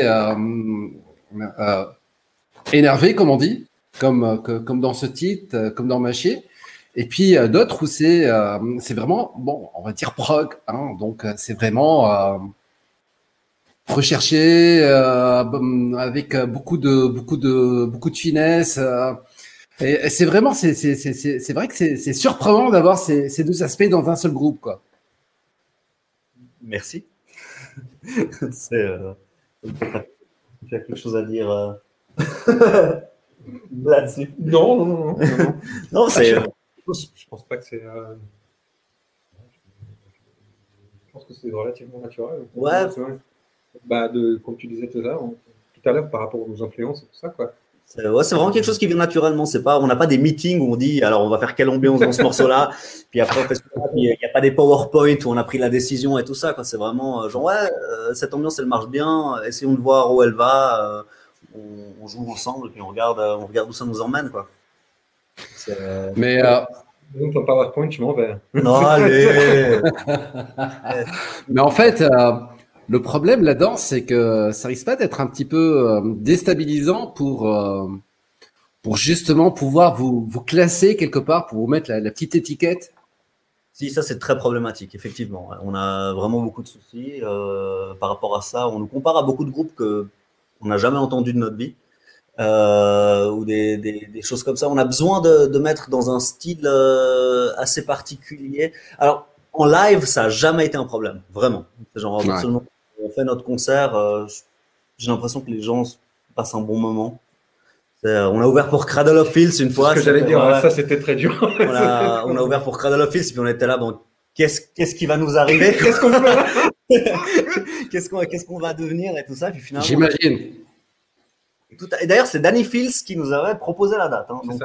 énervé comme on dit, comme dans ce titre, comme dans Machier. Et puis d'autres où c'est vraiment bon, on va dire prog. Hein. Donc c'est vraiment recherché avec beaucoup de finesse. Et c'est vraiment c'est vrai que c'est surprenant d'avoir ces deux aspects dans un seul groupe, quoi. Merci. Tu as quelque chose à dire là-dessus? Non. Non, c'est. Je pense pas que c'est. Je pense que c'est relativement naturel. Ouais. Bah, comme tu disais tout à l'heure, par rapport aux influences et tout ça, quoi. C'est vraiment quelque chose qui vient naturellement. On n'a pas des meetings où on dit alors on va faire quelle ambiance dans ce morceau-là, puis après on fait ça, puis il n'y a pas des PowerPoint où on a pris la décision et tout ça, quoi. C'est vraiment genre cette ambiance elle marche bien, essayons de voir où elle va, on joue ensemble, puis on regarde où ça nous emmène, quoi. Mais donc ton PowerPoint, je m'en vais. Non, allez. Mais en fait, le problème là-dedans, c'est que ça risque pas d'être un petit peu déstabilisant pour justement pouvoir vous classer quelque part, pour vous mettre la petite étiquette. Si, ça c'est très problématique, effectivement. On a vraiment beaucoup de soucis par rapport à ça. On nous compare à beaucoup de groupes qu'on n'a jamais entendus de notre vie. Ou des choses comme ça. On a besoin de mettre dans un style assez particulier. Alors, en live, ça n'a jamais été un problème, vraiment. C'est genre, seulement on fait notre concert, j'ai l'impression que les gens passent un bon moment. On a ouvert pour Cradle of Filth une fois. C'est ce que j'allais dire, ça c'était très dur. On a ouvert pour Cradle of Filth, puis on était là, bon, qu'est-ce qui va nous arriver? Qu'est-ce qu'on fait? Qu'est-ce qu'on va devenir et tout ça, puis finalement. J'imagine. Et d'ailleurs, c'est Danny Fields qui nous avait proposé la date. Hein. Donc,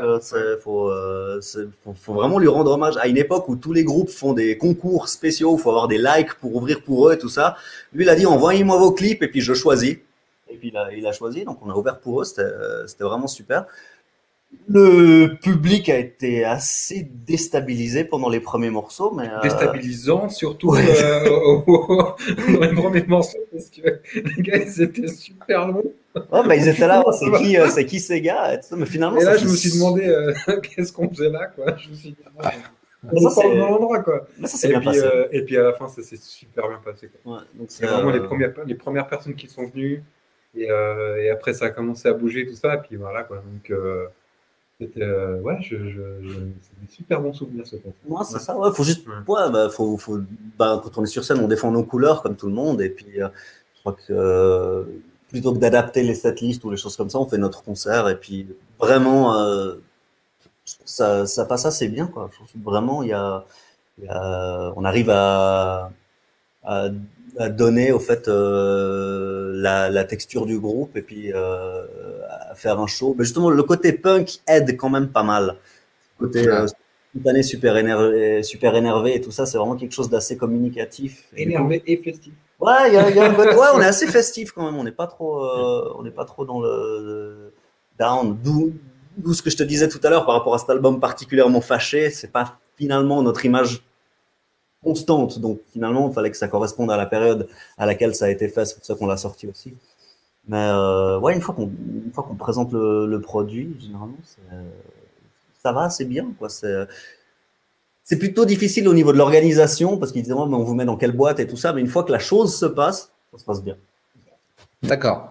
faut vraiment lui rendre hommage. À une époque où tous les groupes font des concours spéciaux, il faut avoir des likes pour ouvrir pour eux et tout ça. Lui, il a dit envoyez-moi vos clips et puis je choisis. Et puis il a choisi, donc on a ouvert pour eux. C'était vraiment super. Le public a été assez déstabilisé pendant les premiers morceaux, mais déstabilisant surtout dans les premiers morceaux parce que les gars ils étaient super longs. Oh, bah, ils étaient là, c'est qui ces gars et tout ça, mais finalement. Et là je me suis demandé qu'est-ce qu'on faisait là, quoi. Je me suis dit on est pas au bon endroit, quoi. Ça s'est bien passé. Et puis à la fin ça s'est super bien passé, quoi. Ouais, donc c'est vraiment les premières personnes qui sont venues et après ça a commencé à bouger tout ça et puis voilà, quoi. Donc c'était c'est des super bons souvenirs, ce concert. Ouais, c'est ça, faut juste quand on est sur scène, on défend nos couleurs comme tout le monde et puis je crois que plutôt que d'adapter les setlists ou les choses comme ça, on fait notre concert et puis vraiment ça passe assez bien, quoi. Je trouve que vraiment on arrive à donner au fait la texture du groupe et puis à faire un show. Mais justement, le côté punk aide quand même pas mal. Le côté spontané, super énervé et tout ça, c'est vraiment quelque chose d'assez communicatif. Énervé et festif. Ouais, on est assez festif quand même. On n'est pas trop dans le down. D'où ce que je te disais tout à l'heure par rapport à cet album particulièrement fâché, c'est pas finalement notre image constante, donc finalement il fallait que ça corresponde à la période à laquelle ça a été fait, c'est pour ça qu'on l'a sorti aussi. Mais une fois qu'on présente le produit, généralement ça va assez bien, quoi. C'est plutôt difficile au niveau de l'organisation parce qu'ils disent mais on vous met dans quelle boîte et tout ça, mais une fois que la chose se passe, ça se passe bien. D'accord.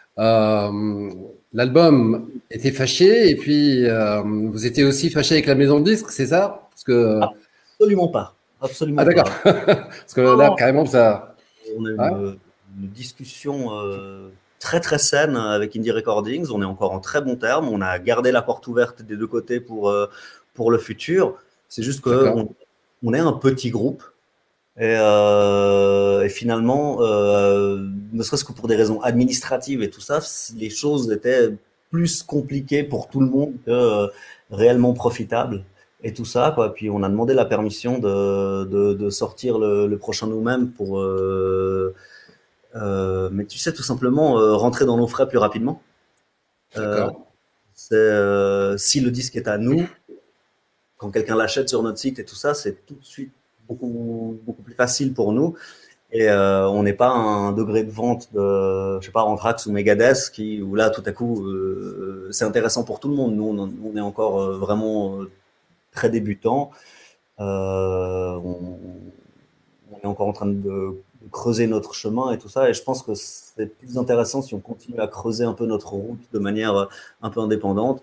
L'album était fâché et puis vous étiez aussi fâché avec la maison de disques, c'est ça? Parce que absolument pas. Absolument. Ah d'accord. Parce que là, carrément, ça. On a eu une discussion très très saine avec Indie Recordings. On est encore en très bon terme. On a gardé la porte ouverte des deux côtés pour le futur. C'est juste qu'on est un petit groupe Et finalement, ne serait-ce que pour des raisons administratives et tout ça, les choses étaient plus compliquées pour tout le monde que réellement profitables et tout ça, quoi. Puis on a demandé la permission de sortir le prochain nous-mêmes pour, mais tu sais, tout simplement rentrer dans nos frais plus rapidement. Si le disque est à nous, quand quelqu'un l'achète sur notre site et tout ça, c'est tout de suite beaucoup plus facile pour nous. Et on n'est pas à un degré de vente de, je sais pas, Anthrax ou Megadeth, où là, tout à coup, c'est intéressant pour tout le monde. Nous, on est encore vraiment très débutants. On est encore en train de creuser notre chemin et tout ça. Et je pense que c'est plus intéressant si on continue à creuser un peu notre route de manière un peu indépendante.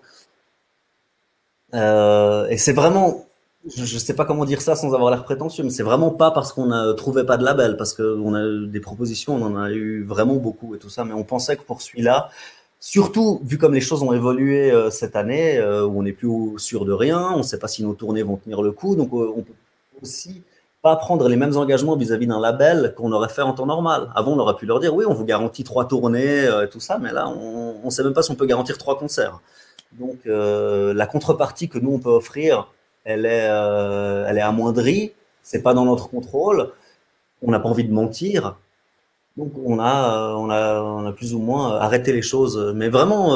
Et c'est vraiment, je sais pas comment dire ça sans avoir l'air prétentieux, mais c'est vraiment pas parce qu'on ne trouvait pas de label, parce qu'on a des propositions, on en a eu vraiment beaucoup et tout ça, mais on pensait que pour celui-là, surtout vu comme les choses ont évolué cette année, où on n'est plus sûr de rien, on ne sait pas si nos tournées vont tenir le coup, donc on peut aussi pas prendre les mêmes engagements vis-à-vis d'un label qu'on aurait fait en temps normal. Avant, on aurait pu leur dire, oui, on vous garantit 3 tournées et tout ça, mais là, on ne sait même pas si on peut garantir 3 concerts. Donc, la contrepartie que nous, on peut offrir, elle est amoindrie, c'est pas dans notre contrôle, on n'a pas envie de mentir, donc on a plus ou moins arrêté les choses. Mais vraiment,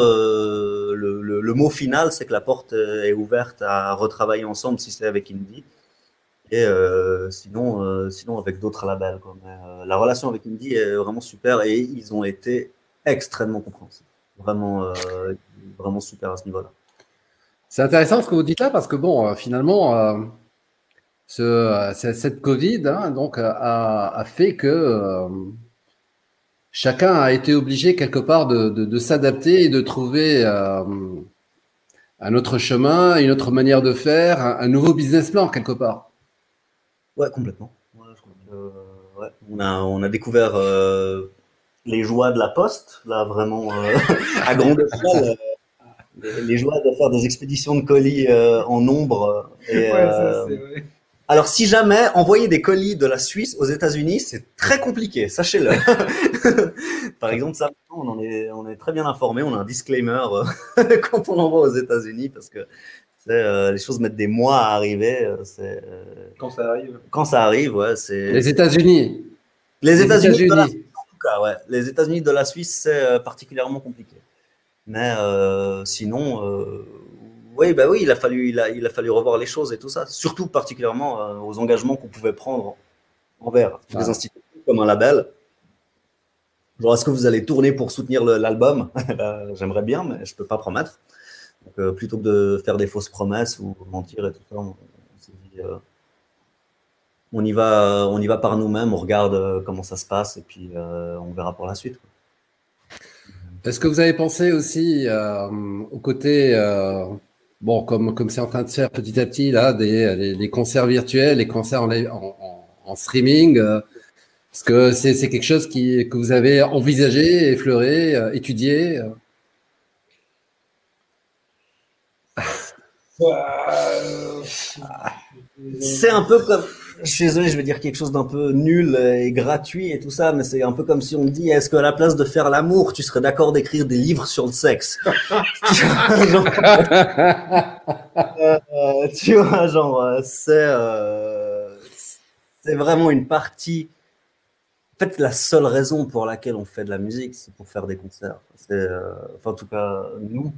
le mot final, c'est que la porte est ouverte à retravailler ensemble si c'est avec Indie, et sinon avec d'autres labels, quoi. Mais, la relation avec Indie est vraiment super et ils ont été extrêmement compréhensifs. Vraiment super à ce niveau-là. C'est intéressant ce que vous dites là parce que bon, finalement, cette Covid donc a fait que chacun a été obligé quelque part de s'adapter et de trouver un autre chemin, une autre manière de faire, un nouveau business plan quelque part. Ouais, complètement. Ouais, je crois que, ouais. On a découvert les joies de la poste, là vraiment à grande échelle. Les joies de faire des expéditions de colis en nombre. Et, ouais. Alors, si jamais envoyer des colis de la Suisse aux États-Unis, c'est très compliqué, sachez-le. Par exemple, ça, on est très bien informé. On a un disclaimer quand on envoie aux États-Unis parce que les choses mettent des mois à arriver. Quand ça arrive. Quand ça arrive, ouais, c'est. Les États-Unis. Les États-Unis de la Suisse, en tout cas, ouais. Les États-Unis de la Suisse, c'est particulièrement compliqué. Mais sinon, oui, bah oui, il a fallu revoir les choses et tout ça. Surtout particulièrement aux engagements qu'on pouvait prendre envers des institutions comme un label. Genre, est-ce que vous allez tourner pour soutenir l'album? J'aimerais bien, mais je peux pas promettre. Donc, plutôt que de faire des fausses promesses ou mentir et tout ça, on s'est dit, on y va par nous-mêmes, on regarde comment ça se passe et puis on verra pour la suite, quoi. Est-ce que vous avez pensé aussi au côté, bon, comme c'est en train de se faire petit à petit, là, les concerts virtuels, les concerts en streaming, est-ce que c'est quelque chose que vous avez envisagé, effleuré, étudié? C'est un peu comme, je suis désolé, je vais dire quelque chose d'un peu nul et gratuit et tout ça, mais c'est un peu comme si on me dit, est-ce qu'à la place de faire l'amour, tu serais d'accord d'écrire des livres sur le sexe? Tu vois, genre, c'est vraiment une partie. En fait, la seule raison pour laquelle on fait de la musique, c'est pour faire des concerts. Enfin, en tout cas, nous,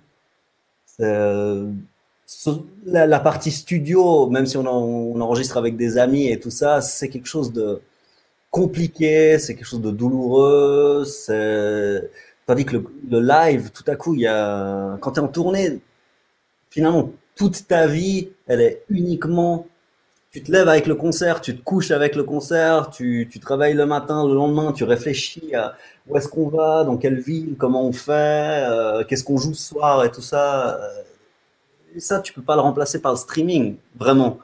la partie studio, même si on enregistre avec des amis et tout ça, c'est quelque chose de compliqué, c'est quelque chose de douloureux. Tandis que le live, tout à coup, quand tu es en tournée, finalement, toute ta vie, elle est uniquement, tu te lèves avec le concert, tu te couches avec le concert, tu travailles le matin, le lendemain, tu réfléchis à où est-ce qu'on va, dans quelle ville, comment on fait, qu'est-ce qu'on joue ce soir et tout ça. Et ça, tu peux pas le remplacer par le streaming, vraiment.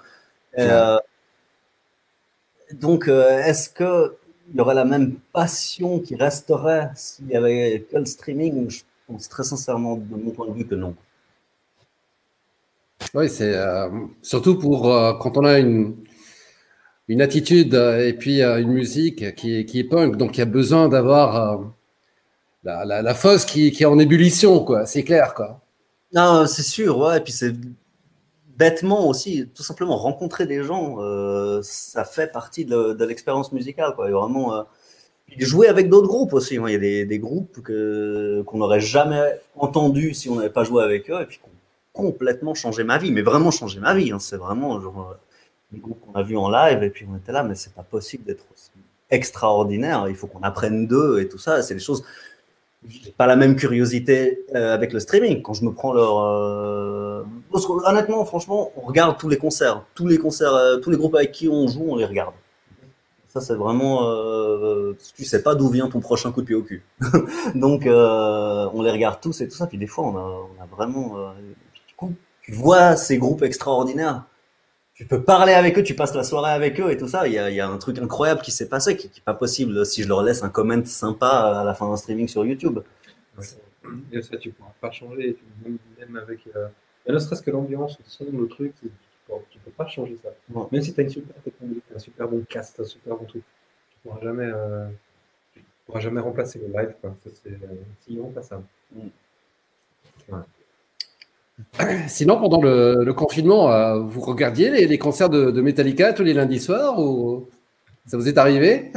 Donc, est-ce que il y aurait la même passion qui resterait s'il y avait que le streaming? Je pense très sincèrement, de mon point de vue, que non. Oui, c'est surtout pour quand on a une attitude et puis une musique qui est punk. Donc, il y a besoin d'avoir la fosse qui est en ébullition, quoi. C'est clair, quoi. Non, c'est sûr, ouais. Et puis c'est bêtement aussi, tout simplement rencontrer des gens, ça fait partie de l'expérience musicale, quoi. Et vraiment, jouer avec d'autres groupes aussi. Il y a des groupes qu'on n'aurait jamais entendus si on n'avait pas joué avec eux et puis qui ont complètement changé ma vie, mais vraiment changé ma vie. Hein. C'est vraiment genre des groupes qu'on a vus en live et puis on était là, mais c'est pas possible d'être aussi extraordinaire. Il faut qu'on apprenne d'eux et tout ça. C'est des choses. J'ai pas la même curiosité avec le streaming. Quand je me prends leur, parce que, honnêtement, franchement, on regarde tous les concerts, tous les groupes avec qui on joue, on les regarde. Ça, c'est vraiment, tu sais pas d'où vient ton prochain coup de pied au cul. Donc, on les regarde tous et tout ça. Puis des fois, on a vraiment, du coup, tu vois ces groupes extraordinaires. Tu peux parler avec eux, tu passes la soirée avec eux et tout ça. Il y a un truc incroyable qui s'est passé, qui est pas possible si je leur laisse un comment sympa à la fin d'un streaming sur YouTube. Ouais. Et ça, tu pourras pas changer. Même avec, ne serait-ce que l'ambiance, le son, le truc, tu peux pas changer ça. Ouais. Même si tu as une super technologie, un super bon cast, un super bon truc, tu pourras jamais remplacer le live, quoi. Ça, c'est irremplaçable. Ouais. Sinon, pendant le confinement, vous regardiez les concerts de Metallica tous les lundis soirs ou ça vous est arrivé?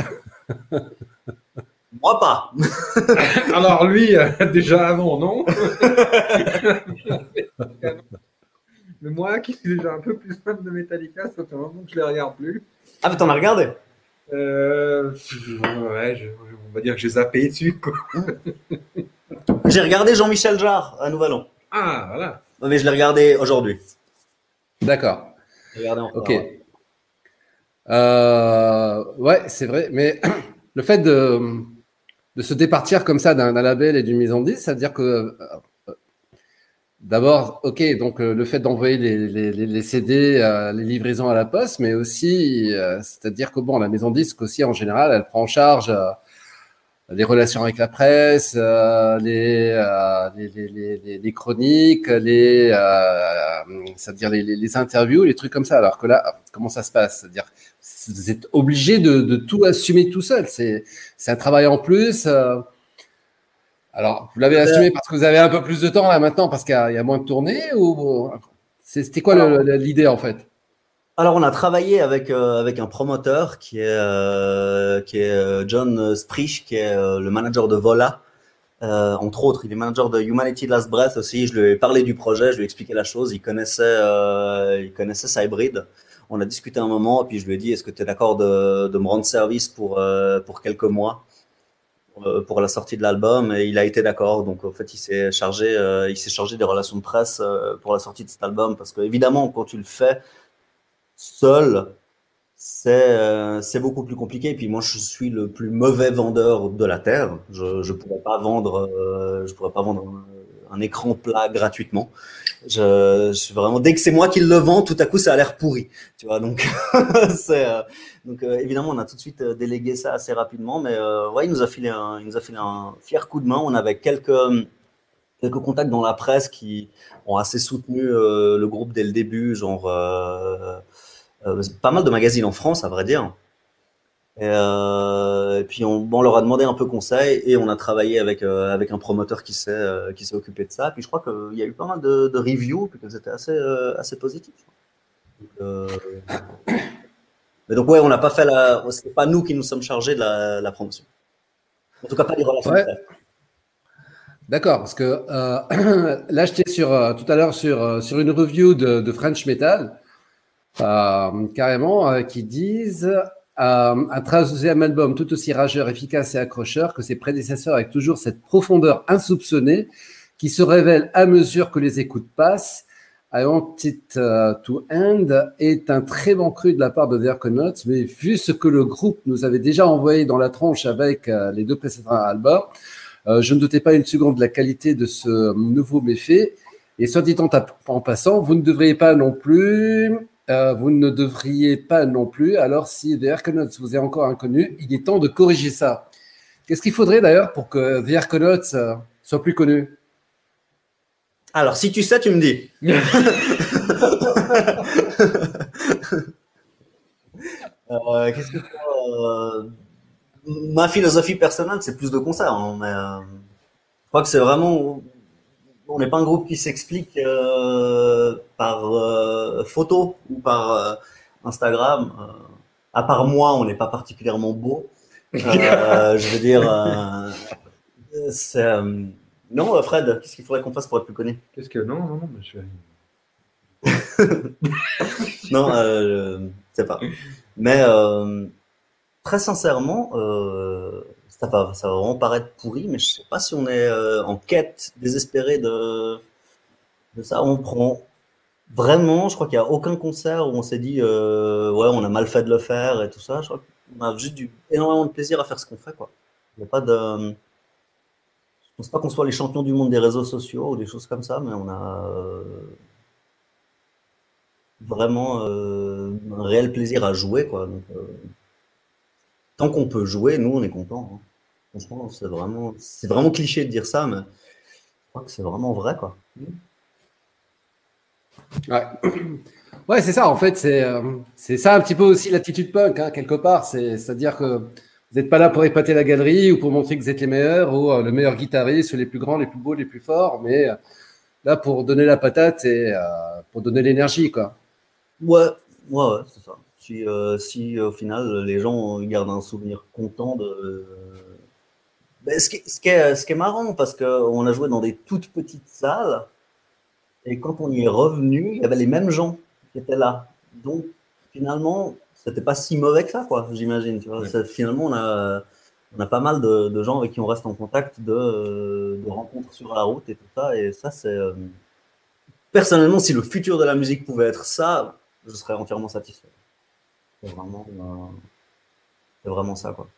Moi, pas. Alors lui, déjà avant, non. Mais moi, qui suis déjà un peu plus fan de Metallica, ça fait un moment que je les regarde plus. Ah, mais t'en as regardé? Ouais, on va dire que j'ai zappé dessus, quoi. J'ai regardé Jean-Michel Jarre à Nouvel-An. Ah, voilà. Mais je l'ai regardé aujourd'hui. D'accord. Ok. Ouais, c'est vrai. Mais le fait de se départir comme ça d'un label et d'une mise en disque, ça veut dire que d'abord, ok, donc le fait d'envoyer les CD, les livraisons à la poste, mais aussi, c'est-à-dire que bon, la maison de disque aussi en général, elle prend en charge les relations avec la presse, les chroniques, c'est-à-dire les interviews, les trucs comme ça. Alors que là, comment ça se passe? C'est-à-dire, vous êtes obligé de tout assumer tout seul. C'est un travail en plus. Alors, vous l'avez assumé parce que vous avez un peu plus de temps là maintenant parce qu'il y a moins de tournées ou c'était quoi l'idée en fait? Alors, on a travaillé avec un promoteur qui est John Sprich, qui est le manager de Vola. Entre autres, il est manager de Humanity Last Breath aussi. Je lui ai parlé du projet, je lui ai expliqué la chose. Il connaissait Cybrid. On a discuté un moment, puis je lui ai dit, est-ce que tu es d'accord de me rendre service pour quelques mois pour la sortie de l'album? Et il a été d'accord. Donc, en fait, il s'est chargé des relations de presse pour la sortie de cet album. Parce que, évidemment, quand tu le fais seul, c'est beaucoup plus compliqué. Et puis moi, je suis le plus mauvais vendeur de la terre. Je pourrais pas vendre un écran plat gratuitement. Je suis vraiment, dès que c'est moi qui le vends, tout à coup, ça a l'air pourri. Tu vois, donc évidemment, on a tout de suite délégué ça assez rapidement. Mais ouais, il nous a filé un fier coup de main. On avait quelques contacts dans la presse qui ont assez soutenu le groupe dès le début, genre pas mal de magazines en France, à vrai dire. Et puis on leur a demandé un peu conseil et on a travaillé avec un promoteur qui s'est occupé de ça. Puis je crois qu'il y a eu pas mal de reviews, puis que c'était assez positif. Mais donc ouais, on n'a pas fait c'est pas nous qui nous sommes chargés de la promotion. En tout cas, pas des relations. Ouais. D'accord, parce que là, j'étais tout à l'heure sur une review de French Metal, carrément, qui disent un 13e album tout aussi rageur, efficace et accrocheur que ses prédécesseurs, avec toujours cette profondeur insoupçonnée qui se révèle à mesure que les écoutes passent. I Want It to End est un très bon cru de la part de The Arconauts, mais vu ce que le groupe nous avait déjà envoyé dans la tronche avec les deux précédents albums, je ne doutais pas une seconde de la qualité de ce nouveau méfait. Et soit dit en passant, vous ne devriez pas non plus. Alors, si The Arconauts vous est encore inconnu, il est temps de corriger ça. Qu'est-ce qu'il faudrait d'ailleurs pour que The Arconauts soit plus connu? Alors, si tu sais, tu me dis. qu'est-ce que ma philosophie personnelle, c'est plus de concerts, hein, mais je crois que c'est vraiment, on n'est pas un groupe qui s'explique par photo ou par Instagram. À part moi, on n'est pas particulièrement beau. Je veux dire, c'est non, Fred, qu'est-ce qu'il faudrait qu'on fasse pour être plus connu? Qu'est-ce que non, mais je Non, je sais pas. Mais très sincèrement, ça va vraiment paraître pourri, mais je sais pas si on est en quête désespérée de ça. On prend vraiment, je crois qu'il y a aucun concert où on s'est dit ouais, on a mal fait de le faire et tout ça. Je crois qu'on a juste énormément de plaisir à faire ce qu'on fait, quoi. Il n'y a pas de, je pense pas qu'on soit les champions du monde des réseaux sociaux ou des choses comme ça, mais on a vraiment un réel plaisir à jouer, quoi. Donc, tant qu'on peut jouer, nous, on est contents. Hein. Franchement, c'est vraiment cliché de dire ça, mais je crois que c'est vraiment vrai, quoi. Ouais, ouais, c'est ça. En fait, c'est ça un petit peu aussi l'attitude punk, hein, quelque part. C'est-à-dire que vous n'êtes pas là pour épater la galerie ou pour montrer que vous êtes les meilleurs ou le meilleur guitariste, ou les plus grands, les plus beaux, les plus forts, mais là pour donner la patate et pour donner l'énergie, quoi. Ouais, c'est ça. Si au final les gens gardent un souvenir content de. Ben, ce qui est marrant, parce qu'on a joué dans des toutes petites salles, et quand on y est revenu, il y avait les mêmes gens qui étaient là. Donc finalement, c'était pas si mauvais que ça, quoi, j'imagine. Tu vois. Ouais. Finalement, on a pas mal de gens avec qui on reste en contact, de rencontres sur la route et tout ça. Et ça, c'est. Personnellement, si le futur de la musique pouvait être ça, je serais entièrement satisfait. C'est vraiment ça, quoi.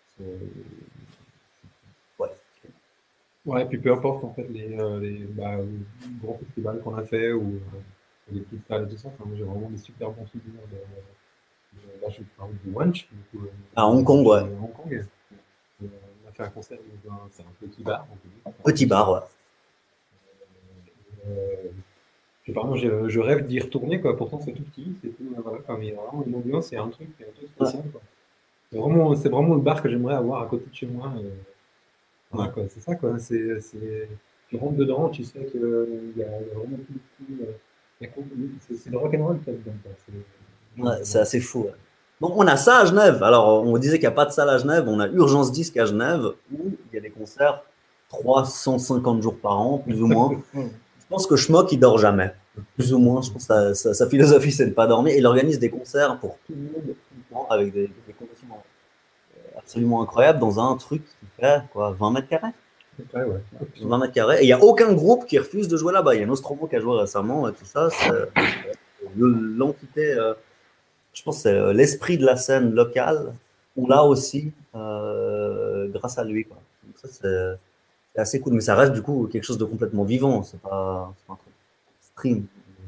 Ouais. Ouais, puis peu importe en fait les grands festivals qu'on a fait ou les petites salles et tout ça. Enfin, moi, j'ai vraiment des super bons souvenirs là, je parle du Wench, du coup, À Hong Kong, ouais. à Hong Kong. On a fait un concert c'est un petit bar. Petit bar, ouais. Je sais pas, moi, je rêve d'y retourner, quoi. Pourtant, c'est tout petit, c'est tout, voilà, quoi. Mais il y a vraiment une ambiance, c'est un truc spécial, quoi. C'est vraiment le bar que j'aimerais avoir à côté de chez moi. Voilà, quoi. C'est ça, quoi. Tu rentres dedans, tu sais qu'il y a vraiment tout. C'est le rock'n'roll, peut-être, dedans, quoi. Ouais, c'est assez fou. Ouais. Bon, on a ça à Genève. Alors, on disait qu'il n'y a pas de salle à Genève. On a Urgence Disque à Genève où il y a des concerts 350 jours par an, plus ou moins. Je pense que Schmock, il dort jamais. Plus ou moins, je pense que sa philosophie, c'est de ne pas dormir. Il organise des concerts pour tout le monde, tout le temps, avec des conditions absolument incroyables, dans un truc qui fait, quoi, 20 mètres carrés. Ouais, ouais. 20 mètres carrés. Et il n'y a aucun groupe qui refuse de jouer là-bas. Il y a Nostromo qui a joué récemment et tout ça. L'entité, je pense que c'est l'esprit de la scène locale. On l'a aussi grâce à lui, quoi. Donc ça, c'est assez cool. Mais ça reste du coup quelque chose de complètement vivant. C'est pas un truc stream.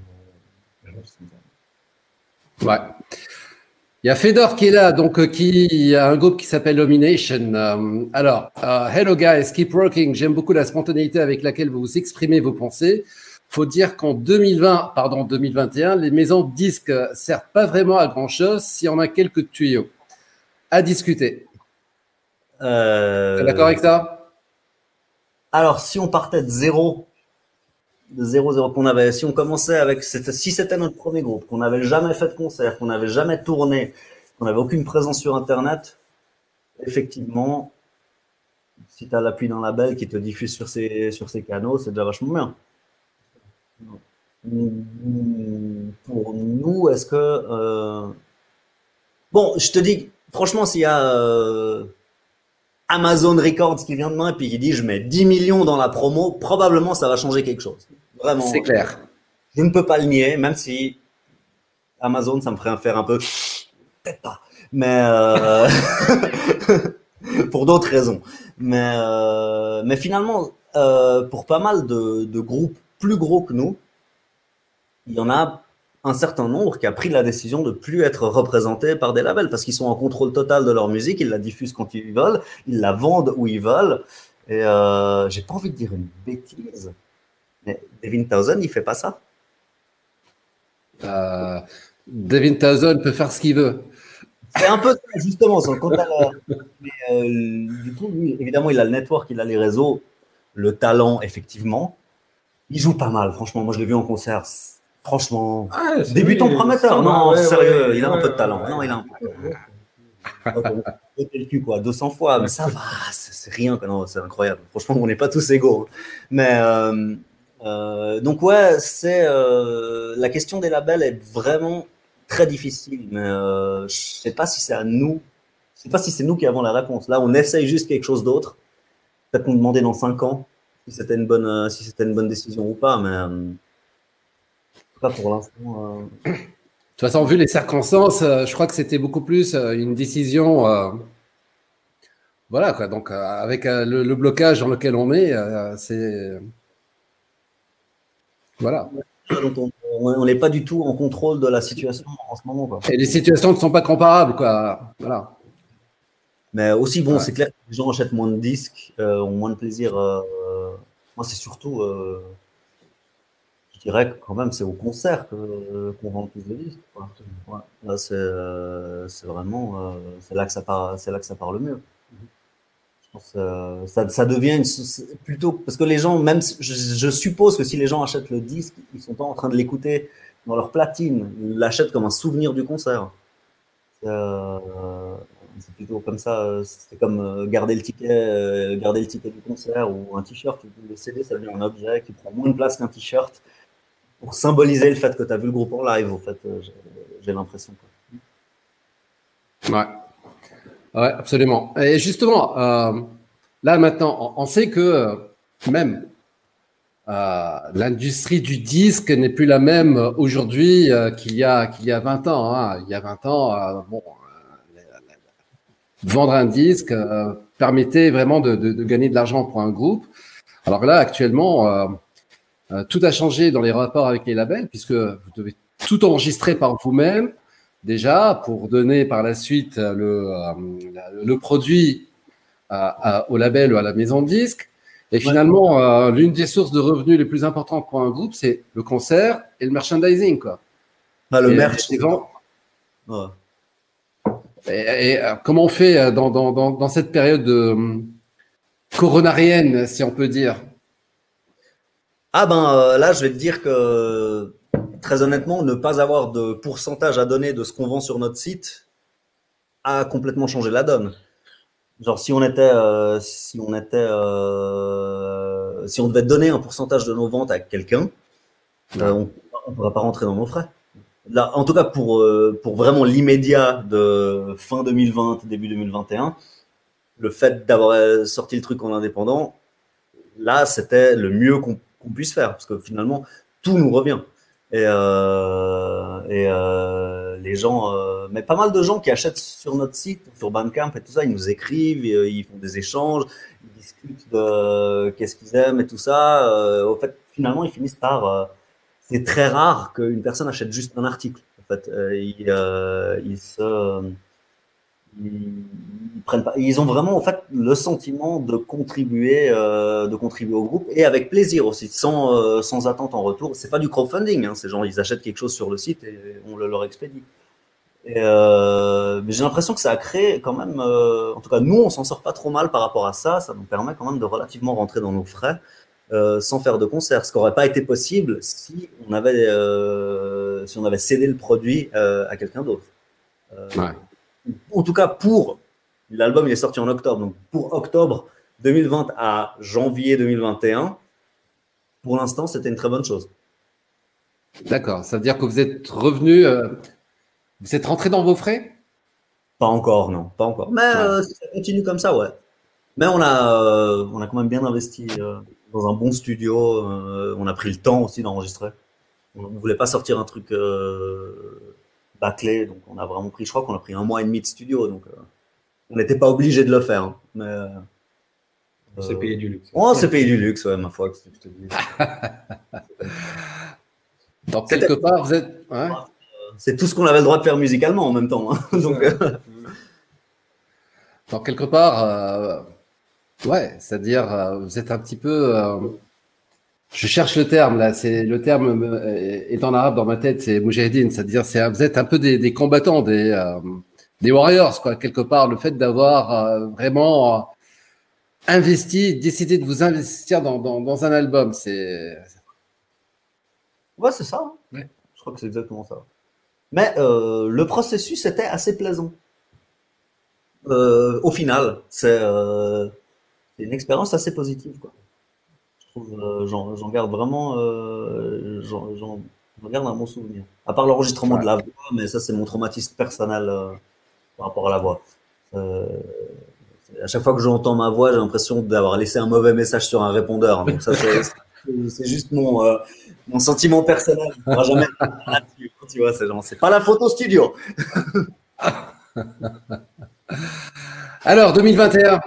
Ouais. Il y a Fedor qui est là, donc qui a un groupe qui s'appelle Domination. Alors, hello guys, keep working. J'aime beaucoup la spontanéité avec laquelle vous exprimez vos pensées. Faut dire qu'en 2021, les maisons de disques servent pas vraiment à grand chose si on a quelques tuyaux. À discuter. T'es d'accord avec ça? Alors, si on partait de zéro, si on commençait avec, si c'était notre premier groupe, qu'on n'avait jamais fait de concert, qu'on n'avait jamais tourné, qu'on n'avait aucune présence sur Internet, effectivement, si tu as l'appui d'un label qui te diffuse sur ses canaux, c'est déjà vachement bien. Pour nous, est-ce que... Bon, je te dis, franchement, s'il y a Amazon Records qui vient demain et puis qui dit je mets 10 millions dans la promo, probablement ça va changer quelque chose. Vraiment. C'est clair. Je ne peux pas le nier, même si Amazon, ça me ferait faire un peu... Peut-être pas. Mais... pour d'autres raisons. Mais finalement, pour pas mal de groupes plus gros que nous, il y en a un certain nombre qui a pris la décision de plus être représentés par des labels parce qu'ils sont en contrôle total de leur musique, ils la diffusent quand ils veulent, ils la vendent où ils veulent. Et j'ai pas envie de dire une bêtise, mais Devin Townsend, il fait pas ça. Devin Townsend peut faire ce qu'il veut. C'est un peu ça, justement. Du coup, lui, évidemment, il a le network, il a les réseaux, le talent, effectivement. Il joue pas mal, franchement. Moi, je l'ai vu en concert. Franchement, débutant prometteur. Non, sérieux, il a un peu de talent. Non, il a un peu de talent. Le cul, quoi, 200 fois, mais ça va, c'est rien. Non, c'est incroyable. Franchement, on n'est pas tous égaux. Mais donc, ouais, la question des labels est vraiment très difficile. Mais je sais pas si c'est à nous. Je sais pas si c'est nous qui avons la réponse. Là, on essaye juste quelque chose d'autre. Peut-être nous demander dans 5 ans si c'était une bonne décision ou pas, mais pas pour l'instant. De toute façon, vu les circonstances, je crois que c'était beaucoup plus une décision. Voilà, quoi. Donc, avec le blocage dans lequel on est, c'est. Voilà. Donc on n'est pas du tout en contrôle de la situation en ce moment, quoi. Et les situations ne sont pas comparables, quoi. Voilà. Mais aussi, bon, c'est clair que les gens achètent moins de disques, ont moins de plaisir. Moi, c'est surtout, je dirais que quand même, c'est au concert qu'on vend plus de disques, quoi. Ouais. Là, c'est vraiment, c'est là que ça part le mieux. Je pense, ça devient plutôt parce que les gens, même, je suppose que si les gens achètent le disque, ils sont pas en train de l'écouter dans leur platine, ils l'achètent comme un souvenir du concert. C'est plutôt comme ça. C'est comme garder le ticket du concert ou un t-shirt. Le CD, ça devient un objet qui prend moins de place qu'un t-shirt pour symboliser le fait que tu as vu le groupe en live. En fait, j'ai l'impression. Ouais. Ouais, absolument. Et justement, là maintenant, on sait que même l'industrie du disque n'est plus la même aujourd'hui qu'il y a 20 ans. Hein. Il y a 20 ans, vendre un disque permettait vraiment de gagner de l'argent pour un groupe. Alors là, actuellement, tout a changé dans les rapports avec les labels, puisque vous devez tout enregistrer par vous-même, déjà, pour donner par la suite le produit au label ou à la maison de disques. Et finalement, l'une des sources de revenus les plus importantes pour un groupe, c'est le concert et le merchandising, quoi. Le merch. Ouais. Et comment on fait dans cette période coronarienne, si on peut dire? Là, je vais te dire que très honnêtement, ne pas avoir de pourcentage à donner de ce qu'on vend sur notre site a complètement changé la donne. Genre, si on devait donner un pourcentage de nos ventes à quelqu'un, on ne pourrait pas rentrer dans nos frais. Là, en tout cas, pour vraiment l'immédiat de fin 2020, début 2021, le fait d'avoir sorti le truc en indépendant, là, c'était le mieux qu'on puisse faire, parce que finalement, tout nous revient. Et les gens, mais pas mal de gens qui achètent sur notre site, sur Bandcamp et tout ça, ils nous écrivent, ils font des échanges, ils discutent de qu'est-ce qu'ils aiment et tout ça. Au fait, finalement, ils finissent par c'est très rare qu'une personne achète juste un article. En fait, ils ont vraiment en fait le sentiment de contribuer au groupe et avec plaisir aussi, sans attente en retour. C'est pas du crowdfunding, hein, ces gens ils achètent quelque chose sur le site et on le leur expédie. Mais j'ai l'impression que ça a créé quand même, en tout cas nous on s'en sort pas trop mal par rapport à ça. Ça nous permet quand même de relativement rentrer dans nos frais. Sans faire de concert, ce qui n'aurait pas été possible si on avait cédé le produit à quelqu'un d'autre. En tout cas, pour l'album, il est sorti en octobre. Donc, pour octobre 2020 à janvier 2021, pour l'instant, c'était une très bonne chose. D'accord. Ça veut dire que vous êtes revenu, vous êtes rentré dans vos frais? Pas encore, non, pas encore. Mais ça continue comme ça, ouais. Mais on a quand même bien investi dans un bon studio. On a pris le temps aussi d'enregistrer. On ne voulait pas sortir un truc bâclé, donc on a vraiment pris, je crois qu'on a pris 1 mois et demi de studio, donc on n'était pas obligé de le faire. Hein, mais on s'est payé du luxe. On s'est payé du luxe, ouais, ma foi, que je te dis. Donc quelque part, vous êtes. Ouais. C'est tout ce qu'on avait le droit de faire musicalement en même temps. Hein, donc, donc quelque part. Ouais, c'est-à-dire, vous êtes un petit peu. Je cherche le terme là. Le terme est en arabe dans ma tête. C'est Moujahidine, c'est-à-dire vous êtes un peu des combattants, des Warriors, quoi, quelque part. Le fait d'avoir vraiment investi, décidé de vous investir dans un album, c'est. Ouais, c'est ça. Hein. Ouais. Je crois que c'est exactement ça. Mais le processus était assez plaisant. Au final, c'est une expérience assez positive, quoi. Je trouve, j'en garde vraiment, j'en garde un bon souvenir. À part l'enregistrement de la voix, mais ça, c'est mon traumatisme personnel par rapport à la voix. À chaque fois que j'entends ma voix, j'ai l'impression d'avoir laissé un mauvais message sur un répondeur. Donc ça, c'est juste mon sentiment personnel. Je ne pourra jamais là-dessus. Tu vois, c'est pas la photo studio. Alors, 2021.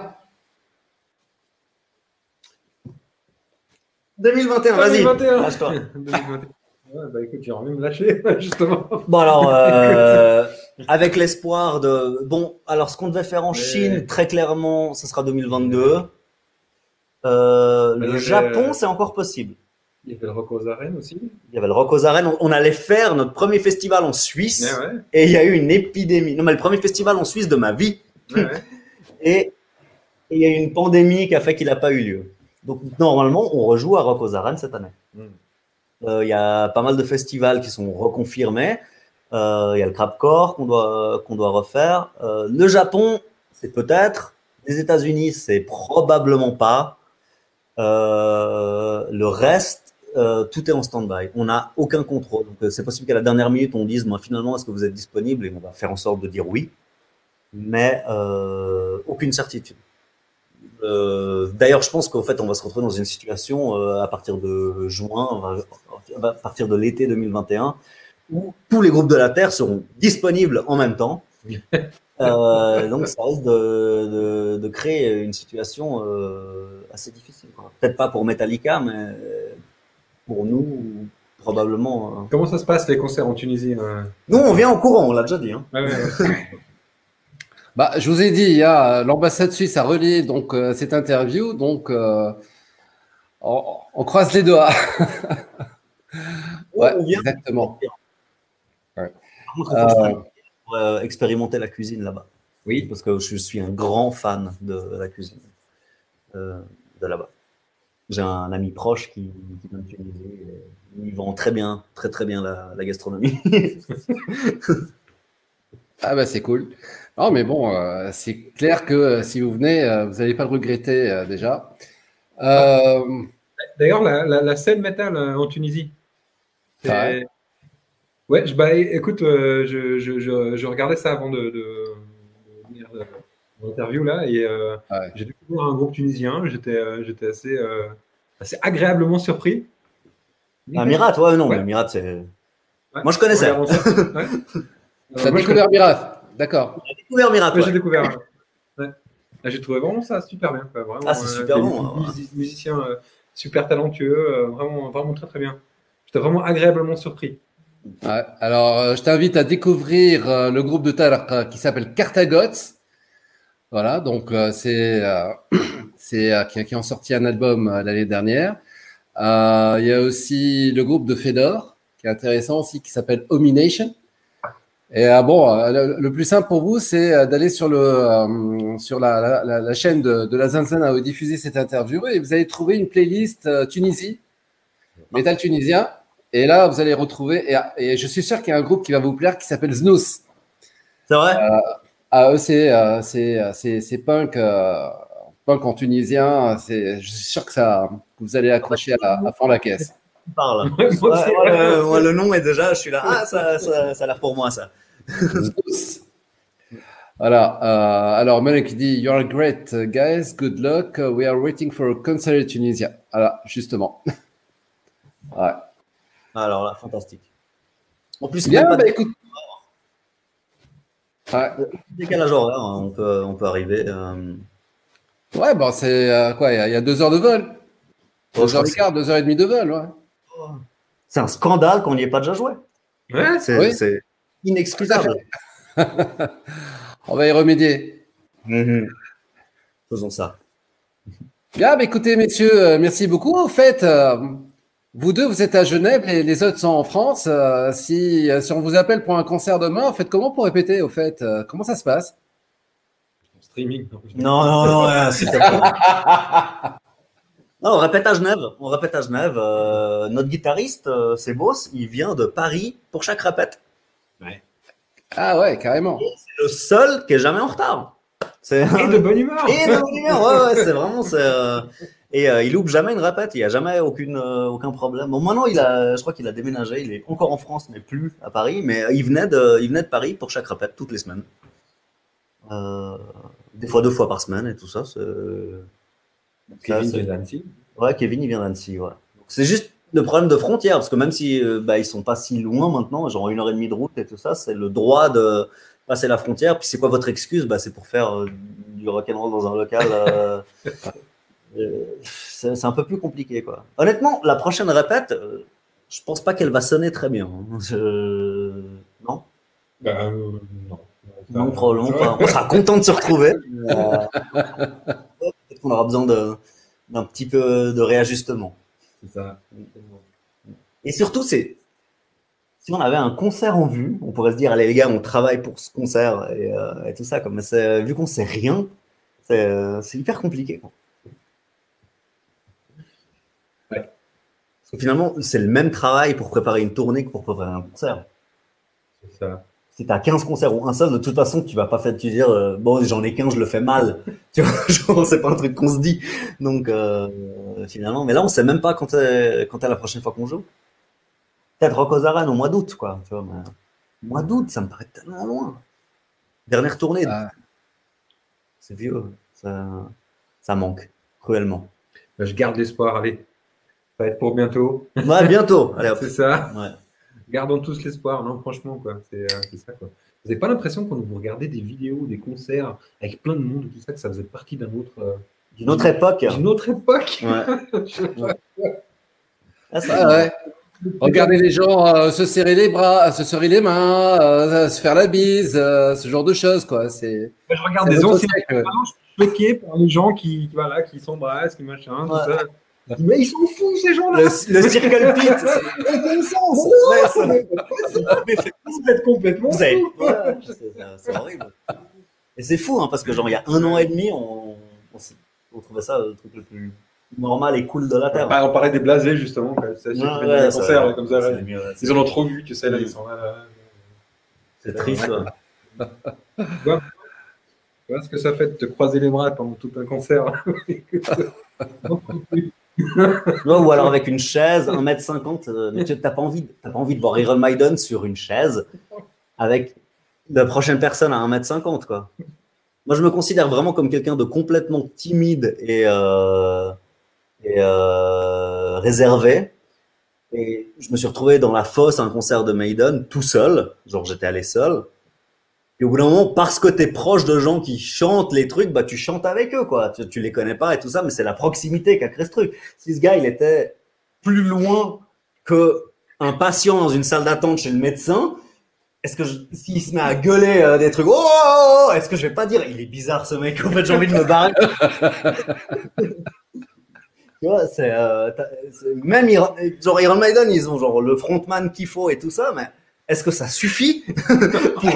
2021, vas-y. 2021. Lâche-toi. 2021. Ouais, bah écoute, j'ai envie de me lâcher, justement. Bon, alors, avec l'espoir de. Bon, alors, ce qu'on devait faire en Chine, très clairement, ce sera 2022. Le Japon, c'est encore possible. Il y avait le Rock aux Arènes aussi. Il y avait le Rock aux Arènes. On allait faire notre premier festival en Suisse. Ouais. Et il y a eu une épidémie. Non, mais le premier festival en Suisse de ma vie. Ouais. Et il y a eu une pandémie qui a fait qu'il n'a pas eu lieu. Donc, normalement, on rejoue à Rock aux Arènes cette année. Il y a pas mal de festivals qui sont reconfirmés. Il y a le Crapcore qu'on doit refaire. Le Japon, c'est peut-être. Les États-Unis, c'est probablement pas. Le reste, tout est en stand-by. On n'a aucun contrôle. Donc, c'est possible qu'à la dernière minute, on dise finalement, est-ce que vous êtes disponible? Et on va faire en sorte de dire oui. Mais aucune certitude. D'ailleurs, je pense qu'en fait, on va se retrouver dans une situation à partir de juin, à partir de l'été 2021, où tous les groupes de la Terre seront disponibles en même temps. Donc, ça risque de créer une situation assez difficile. Peut-être pas pour Metallica, mais pour nous, probablement. Comment ça se passe les concerts en Tunisie? Nous, on vient en courant, on l'a déjà dit. Hein. Ouais. Bah, je vous ai dit, il y a l'ambassade suisse a relayé donc cette interview, donc on croise les doigts. Ouais, on vient exactement. Ouais. Par contre, pour expérimenter la cuisine là-bas. Oui, parce que je suis un grand fan de la cuisine de là-bas. J'ai un ami proche qui vient de Tunisie. Il vend très bien la gastronomie. Ah bah c'est cool. Non mais bon, c'est clair que si vous venez, vous n'allez pas le regretter déjà. D'ailleurs, la scène métal en Tunisie. Ouais, écoute, je regardais ça avant de venir dans l'interview là, et j'ai découvert un groupe tunisien. J'étais assez agréablement surpris. Mirat, ouais, non, mais Mirat, c'est. Ouais. Moi, je connaissais. Tu as découvert Mirat, d'accord. J'ai découvert Mirat. Ouais. J'ai découvert. Ouais. J'ai trouvé vraiment ça super bien. Quoi. Vraiment, c'est super bon. Musicien super talentueux, vraiment très très bien. J'étais vraiment agréablement surpris. Ouais, alors, je t'invite à découvrir le groupe de Tarq qui s'appelle Cartagots. Voilà, donc qui ont sorti un album l'année dernière. Il y a aussi le groupe de Fedor, qui est intéressant aussi, qui s'appelle Omination. Et le plus simple pour vous, c'est d'aller sur la chaîne de la Zanzana où est diffusée cette interview et vous allez trouver une playlist Tunisie, métal tunisien. Et là, vous allez retrouver, et je suis sûr qu'il y a un groupe qui va vous plaire qui s'appelle Znous. C'est vrai? Eux, c'est punk en tunisien. Je suis sûr que vous allez accrocher à fond la caisse. Parle. Moi, le nom est déjà, je suis là. Ah, ça a l'air pour moi, ça. Voilà. Alors, Melek dit You're great, guys. Good luck. We are waiting for a concert in Tunisia. Voilà, justement. Ouais. Alors là, fantastique. En plus, bien, écoute. Ouais. Décalage horaire, on peut arriver. Ouais, bon, c'est quoi? Il y a 2 heures de vol. 2 heures d'écart, 2 heures et demie de vol, ouais. C'est un scandale qu'on n'y ait pas déjà joué. Ouais, c'est inexcusable. On va y remédier. Faisons ça. Bien, écoutez, messieurs, merci beaucoup. En fait, Vous deux, vous êtes à Genève, les autres sont en France. Si on vous appelle pour un concert demain, faites comment pour répéter, au fait? Comment ça se passe? En streaming. Non, s'il te plaît. Non, on répète à Genève. Notre guitariste, c'est Boss, il vient de Paris pour chaque répète. Ouais. Ah ouais, carrément. C'est le seul qui est jamais en retard. Et de bonne humeur. Ouais, c'est vraiment. Il loupe jamais une répète. Il n'y a jamais aucun problème. Bon, maintenant, je crois qu'il a déménagé. Il est encore en France, mais plus à Paris. Mais il venait de Paris pour chaque répète, toutes les semaines. Des fois 2 fois par semaine et tout ça. Kevin vient d'Annecy. Ouais, Kevin, il vient d'Annecy, ouais. C'est juste le problème de frontière, parce que même si ils sont pas si loin maintenant, genre 1h30 de route et tout ça, c'est le droit de passer la frontière. Puis c'est quoi votre excuse? C'est pour faire du rock'n'roll dans un local. C'est un peu plus compliqué, quoi. Honnêtement, la prochaine répète, je pense pas qu'elle va sonner très bien. Non? Non. Non, probablement pas. On sera content de se retrouver. Peut-être qu'on aura besoin d'un petit peu de réajustement. C'est ça. Et surtout, si on avait un concert en vue, on pourrait se dire, allez les gars, on travaille pour ce concert et tout ça. Vu qu'on sait rien, c'est hyper compliqué, quoi. Ouais. Parce que finalement, c'est le même travail pour préparer une tournée que pour préparer un concert. C'est ça. Si tu as 15 concerts ou un seul, de toute façon, tu vas pas faire tu dire bon, j'en ai 15, je le fais mal. Tu vois, genre, c'est pas un truc qu'on se dit. Donc finalement, mais là on sait même pas quand est la prochaine fois qu'on joue. Peut-être Rock aux Arènes au mois d'août, quoi. Tu vois, mais mois d'août, ça me paraît tellement loin. Dernière tournée. C'est vieux. Ça manque cruellement. Je garde l'espoir, allez. Ça va être pour bientôt. Ouais, bientôt. Allez, hop. C'est ça. Ouais. Gardons tous l'espoir, non, franchement, quoi. C'est ça, quoi. Vous n'avez pas l'impression quand vous regardez des vidéos, des concerts avec plein de monde, tout ça, que ça faisait partie d'une autre époque. D'une autre époque. Ouais. Ouais. Regardez les gens se serrer les bras, se serrer les mains, se faire la bise, ce genre de choses, quoi. Je regarde des anciens. Je suis choqué par les gens qui s'embrassent, qui machin, tout ça. Mais ils sont fous, ces gens-là. Le circle pit, c'est aucun sens. Vous êtes complètement fous. C'est horrible. Et c'est fou, hein, parce que genre il y a 1 an et demi, on trouvait ça le truc le plus normal et cool de la Terre. On parlait des blasés, justement. C'est des concerts comme ça. Ils en ont trop vu, tu sais, là, ils sont là. C'est triste. Tu vois ce que ça fait de te croiser les bras pendant tout un concert. Ou alors avec une chaise, 1m50, mais tu n'as pas envie de voir Iron Maiden sur une chaise avec la prochaine personne à 1m50, quoi. Moi, je me considère vraiment comme quelqu'un de complètement timide et réservé. Et je me suis retrouvé dans la fosse à un concert de Maiden tout seul, genre j'étais allé seul. Et au bout d'un moment, parce que tu es proche de gens qui chantent les trucs, tu chantes avec eux, quoi. Tu les connais pas et tout ça, mais c'est la proximité qui a créé ce truc. Si ce gars, il était plus loin qu'un patient dans une salle d'attente chez le médecin, est-ce que s'il se met à gueuler des trucs, oh, est-ce que je vais pas dire, il est bizarre ce mec, en fait, j'ai envie de me barrer. Tu vois, même genre Iron Maiden, ils ont genre le frontman qu'il faut et tout ça, mais est-ce que ça suffit pour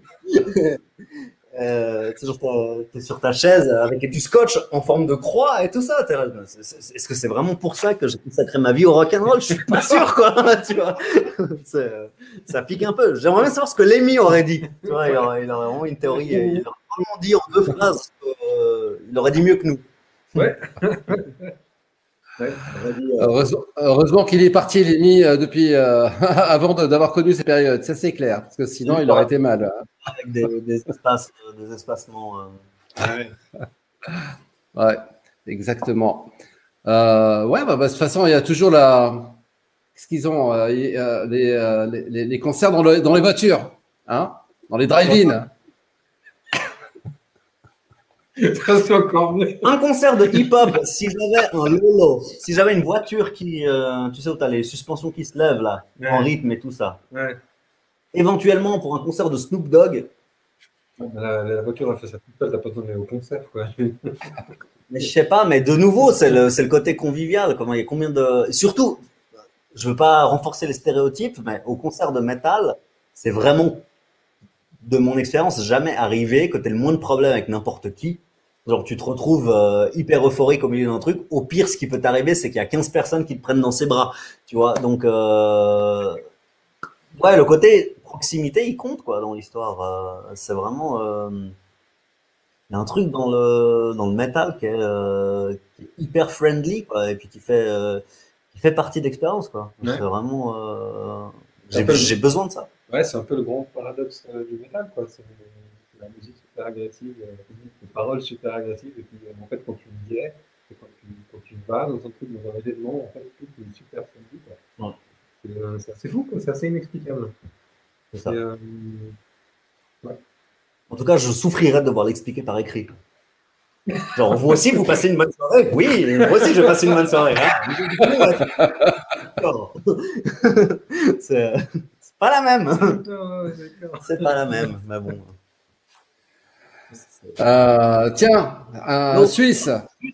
t'es sur ta chaise avec du scotch en forme de croix et tout ça. Est-ce que c'est vraiment pour ça que j'ai consacré ma vie au rock'n'roll? Je suis pas sûr, quoi. Tu vois, ça pique un peu. J'aimerais bien savoir ce que Lemmy aurait dit. Tu vois, il aurait vraiment une théorie. Il aurait vraiment dit en 2 phrases. Il aurait dit mieux que nous. Ouais. Ouais. Heureusement qu'il est parti, Lemmy, depuis avant d'avoir connu ces périodes, ça c'est clair, parce que sinon il aurait été mal. Avec des espacements. Ouais, exactement. De toute façon, il y a toujours qu'est-ce qu'ils ont les concerts dans les voitures, hein, dans les drive-in. Un concert de hip-hop, si j'avais un Lolo, si j'avais une voiture qui, tu sais, où tu as les suspensions qui se lèvent là, en rythme et tout ça. Ouais. Éventuellement, pour un concert de Snoop Dogg. La voiture, elle fait ça toute seule, t'as pas besoin d'aller au concert, quoi. Mais je sais pas, mais de nouveau, c'est le côté convivial. Il y a combien de. Surtout, je veux pas renforcer les stéréotypes, mais au concert de métal, c'est vraiment, de mon expérience, jamais arrivé que t'aies le moins de problèmes avec n'importe qui. Genre, tu te retrouves hyper euphorique au milieu d'un truc. Au pire, ce qui peut t'arriver, c'est qu'il y a 15 personnes qui te prennent dans ses bras. Tu vois, donc, ouais, le côté proximité, il compte, quoi, dans l'histoire. C'est vraiment, il y a un truc dans le métal qui est hyper friendly, quoi, et puis qui fait partie d'expérience, quoi. Ouais. C'est vraiment, C'est un peu j'ai besoin de ça. Ouais, c'est un peu le grand paradoxe du métal, quoi. C'est la musique super agressive, les paroles super agressives, et puis en fait, quand tu le dis, et quand tu vas dans un truc, dans un événement, en fait, tout est super friendly, quoi. Ouais. C'est assez fou, quoi. C'est assez inexplicable. C'est ça. Et, En tout cas, je souffrirais de devoir l'expliquer par écrit. Genre, vous aussi, vous passez une bonne soirée? Oui, moi aussi, je passe une bonne soirée. Hein. Non. C'est pas la même. C'est pas la même, mais bon. Tiens, un Suisse.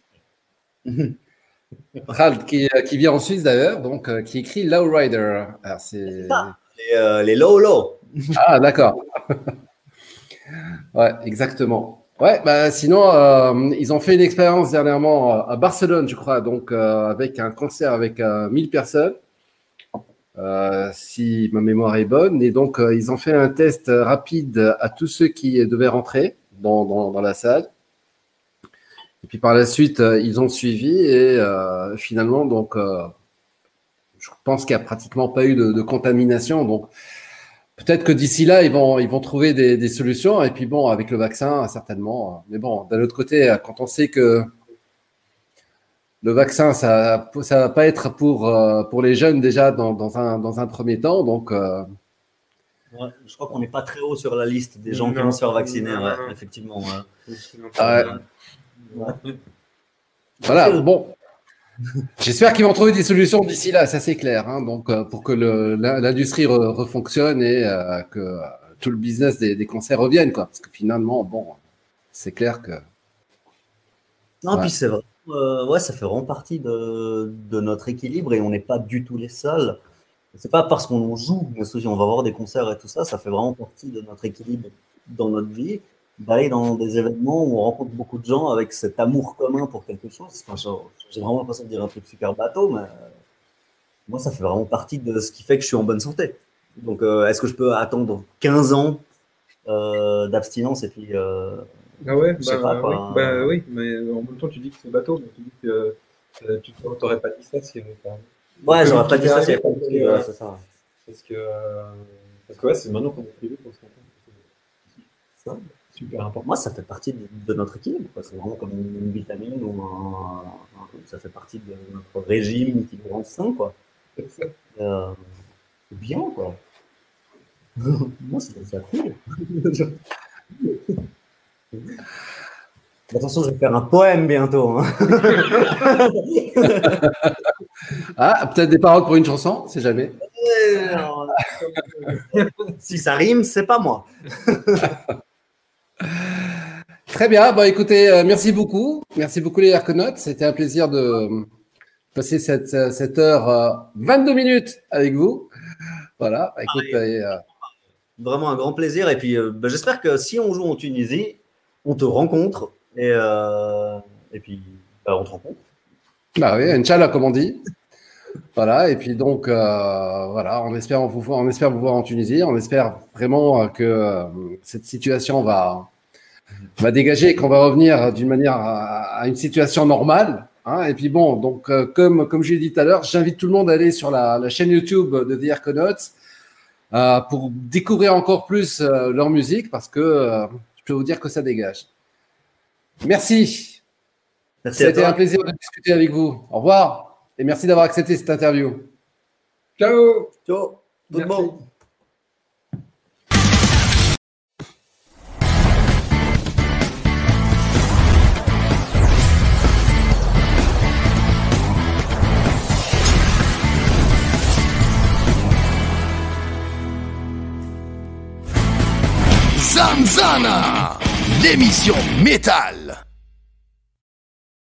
Rald, qui vit en Suisse d'ailleurs, donc qui écrit Lowrider. Alors, c'est ça, les low. Ah, d'accord. Ouais, exactement. Ouais, bah sinon, ils ont fait une expérience dernièrement à Barcelone, je crois, donc avec un concert avec 1000 personnes, si ma mémoire est bonne. Et donc, ils ont fait un test rapide à tous ceux qui devaient rentrer dans la salle. Et puis par la suite, ils ont suivi et finalement, donc, je pense qu'il n'y a pratiquement pas eu de contamination. Donc, peut-être que d'ici là, ils vont trouver des solutions. Et puis bon, avec le vaccin, certainement. Mais bon, d'un autre côté, quand on sait que le vaccin, ça va pas être pour les jeunes déjà dans un premier temps. Donc, ouais, je crois qu'on n'est pas très haut sur la liste des gens qui vont se faire vacciner. Ouais, effectivement. Ouais. Voilà, bon. J'espère qu'ils vont trouver des solutions d'ici là, ça c'est clair. Hein, donc, pour que l'industrie refonctionne et que tout le business des concerts revienne, quoi. Parce que finalement, bon, c'est clair que. Non, puis c'est vrai. Ouais, ça fait vraiment partie de notre équilibre et on n'est pas du tout les seuls. C'est pas parce qu'on joue, mais aussi on va voir des concerts et tout ça, ça fait vraiment partie de notre équilibre dans notre vie. D'aller dans des événements où on rencontre beaucoup de gens avec cet amour commun pour quelque chose. Enfin, j'ai vraiment l'impression de dire un truc super bateau, mais moi, ça fait vraiment partie de ce qui fait que je suis en bonne santé. Donc, est-ce que je peux attendre 15 ans d'abstinence et puis... Ah ouais, je sais pas, quoi. oui, mais en même temps, tu dis que c'est bateau, mais tu dis que tu t'aurais pas dit ça s'il y avait pas. Ouais, j'aurais pas dit ça s'il y avait pas c'est ça. Parce que ouais, c'est maintenant qu'on est privé pour se comprendre. Ça. Super important. Moi, ça fait partie de notre équilibre. C'est vraiment comme une vitamine ou ça fait partie de notre régime qui nous rend sain, quoi. C'est bien, quoi. Moi, c'est ça cool. Attention, je vais faire un poème bientôt. Hein. Ah, peut-être des paroles pour une chanson, c'est jamais. Si ça rime, c'est pas moi. Très bien. Bon, écoutez, merci beaucoup. Merci beaucoup les Arconautes. C'était un plaisir de passer cette heure 22 minutes avec vous. Voilà. Écoute, vraiment un grand plaisir. Et puis, j'espère que si on joue en Tunisie, on te rencontre et puis on te rencontre. Bah oui, Inch'Allah, comme on dit. Voilà. Et puis donc, voilà, on espère vous voir en Tunisie. On espère vraiment que cette situation va dégager et qu'on va revenir d'une manière à une situation normale. Hein. Et puis bon, donc comme je l'ai dit tout à l'heure, j'invite tout le monde à aller sur la chaîne YouTube de The Arconauts pour découvrir encore plus leur musique parce que je peux vous dire que ça dégage. Merci. C'était un plaisir de discuter avec vous. Au revoir et merci d'avoir accepté cette interview. Ciao. Ciao. Tout le monde. Zanzana, l'émission métal.